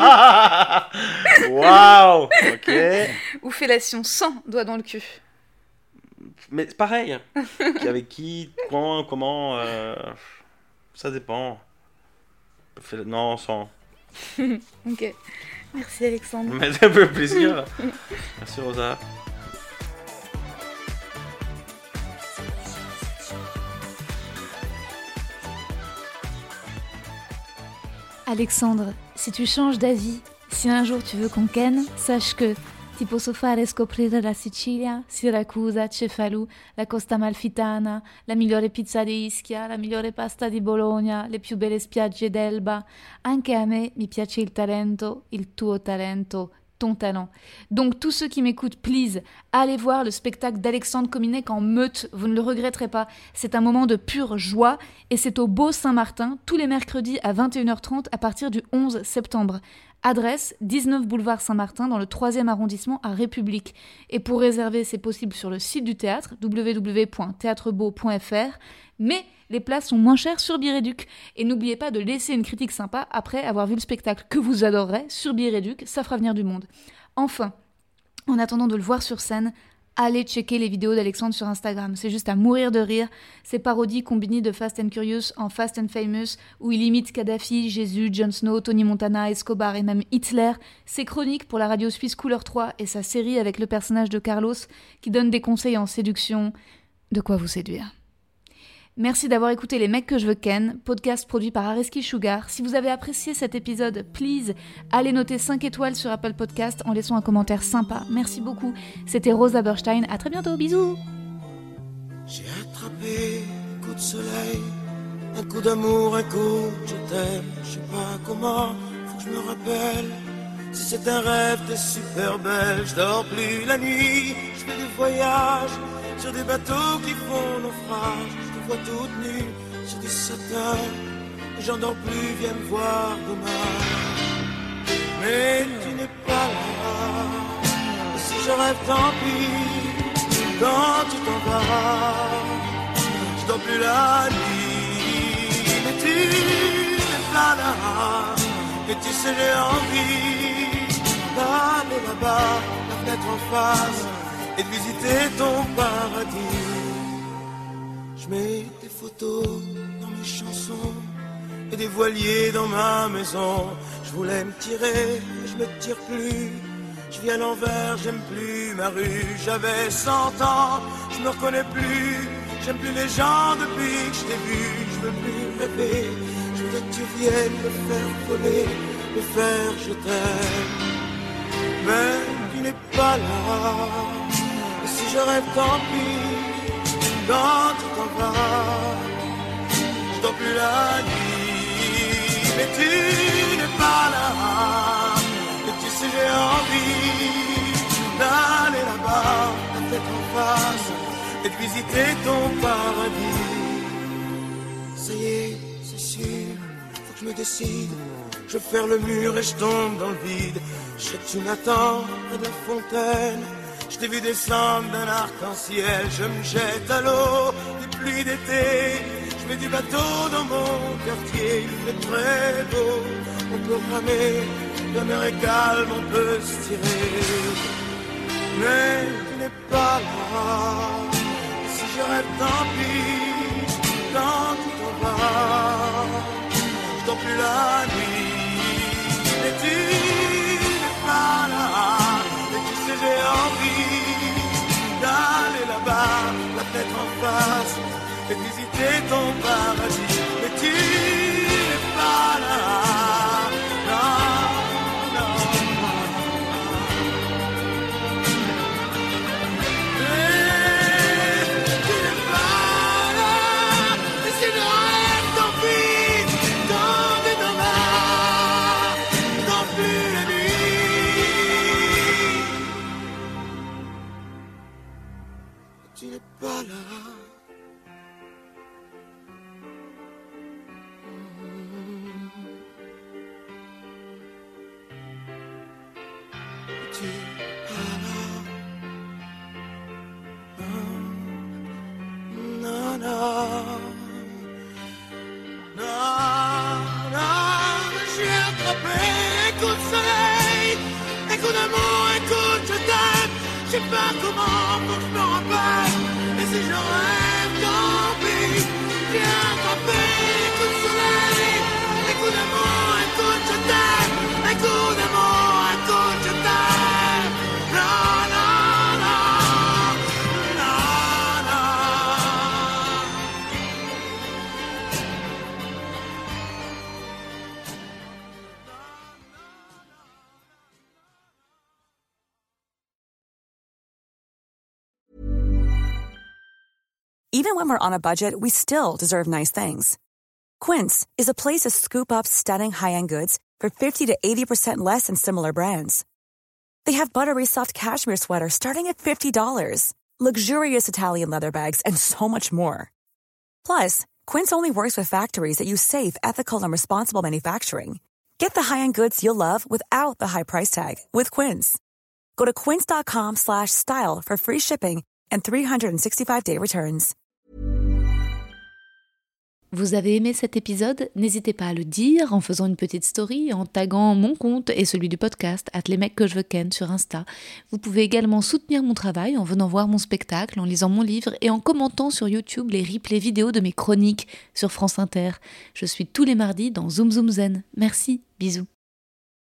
B: Waouh. Ok.
A: Ou fellation sans doigt dans le cul?
B: Mais pareil. Avec qui, quand, comment... ça dépend. Non, sans.
A: Ok. Merci Alexandre.
B: Mais ça fait plaisir. Merci Rosa.
E: Alexandre, si tu changes d'avis, si un jour tu veux qu'on ken, sache que ti posso fare scoprire la Sicilia, Siracusa, Cefalù, la Costa Amalfitana, la migliore pizza di Ischia, la migliore pasta di Bologna, le più belle spiagge d'Elba. Anche a me mi piace il talento, il tuo talento, ton talent. Donc tous ceux qui m'écoutent, please, allez voir le spectacle d'Alexandre Kominek en meute, vous ne le regretterez pas. C'est un moment de pure joie et c'est au Beau Saint-Martin, tous les mercredis à 21h30 à partir du 11 septembre. Adresse 19 boulevard Saint-Martin dans le 3e arrondissement à République. Et pour réserver, c'est possible sur le site du théâtre, www.theatrebeau.fr. Mais les places sont moins chères sur Bireduc. Et n'oubliez pas de laisser une critique sympa après avoir vu le spectacle que vous adorerez sur Bireduc, ça fera venir du monde. Enfin, en attendant de le voir sur scène, allez checker les vidéos d'Alexandre sur Instagram. C'est juste à mourir de rire. Ces parodies combinées de Fast and Curious en Fast and Famous, où il imite Kadhafi, Jésus, Jon Snow, Tony Montana, Escobar et même Hitler. Ses chroniques pour la radio suisse Couleur 3 et sa série avec le personnage de Carlos, qui donne des conseils en séduction. De quoi vous séduire. Merci d'avoir écouté Les Mecs que je veux ken, podcast produit par Areski Sugar. Si vous avez apprécié cet épisode, please, allez noter 5 étoiles sur Apple Podcast en laissant un commentaire sympa. Merci beaucoup. C'était Rosa Berstein. À très bientôt. Bisous.
F: J'ai attrapé un coup de soleil, un coup d'amour, un coup de je t'aime. Je sais pas comment, faut que je me rappelle. Si c'est un rêve, t'es super belle. Je dors plus la nuit, je fais des voyages sur des bateaux qui font naufrage. Toute nue sur du satin, j'en dors plus, viens me voir demain. Mais tu n'es pas là, et si je rêve tant pis, quand tu t'en vas, je dors plus la nuit. Mais tu n'es pas là, et tu sais j'ai envie d'aller là-bas, la fenêtre en face, et de visiter ton paradis. Je mets des photos dans mes chansons et des voiliers dans ma maison. Je voulais me tirer, mais je me tire plus. Je vis à l'envers, j'aime plus ma rue. J'avais 100 ans, je me reconnais plus. J'aime plus les gens depuis que je t'ai vu. Je veux plus rêver, je veux que tu viennes me faire voler, me faire je t'aime. Mais tu n'es pas là, et si je rêve tant pis. Quand tu t'en vas, je dors plus la nuit. Mais tu n'es pas là, et tu sais j'ai envie d'aller là-bas, la tête en face, et de visiter ton paradis. Ça y est, c'est sûr, faut que je me décide. Je vais faire le mur et je tombe dans le vide. Je sais que tu m'attends près de la fontaine. Je t'ai vu descendre d'un arc-en-ciel, je me jette à l'eau, des pluies d'été. Je mets du bateau dans mon quartier, il fait très beau. On peut ramer, la mer est calme, on peut se tirer. Mais tu n'es pas là, si je rêve tant pis, quand tu t'en vas, je dors plus la nuit. Mais tu n'es pas là, et tu sais j'ai envie d'aller là-bas, la tête en face, et visiter ton paradis. Mais tu n'es pas là. coup de soleil, un coup d'amour, un coup de je t'aime. Je sais pas comment, faut que je me rappelle. Et si je rêve, tant pis. J'ai attrapé un coup de soleil, un coup d'amour, un coup de je t'aime. Un coup d'amour, un coup de je t'aime. Non, non, non, non, non.
G: Even when we're on a budget, we still deserve nice things. Quince is a place to scoop up stunning high-end goods for 50 to 80% less than similar brands. They have buttery soft cashmere sweaters starting at $50, luxurious Italian leather bags, and so much more. Plus, Quince only works with factories that use safe, ethical, and responsible manufacturing. Get the high-end goods you'll love without the high price tag with Quince. Go to quince.com/style for free shipping and 365-day returns.
E: Vous avez aimé cet épisode ? N'hésitez pas à le dire en faisant une petite story, en taguant mon compte et celui du podcast @lesmecsquejeveusken sur Insta. Vous pouvez également soutenir mon travail en venant voir mon spectacle, en lisant mon livre et en commentant sur YouTube les replays vidéo de mes chroniques sur France Inter. Je suis tous les mardis dans Zoom Zoom Zen. Merci, bisous.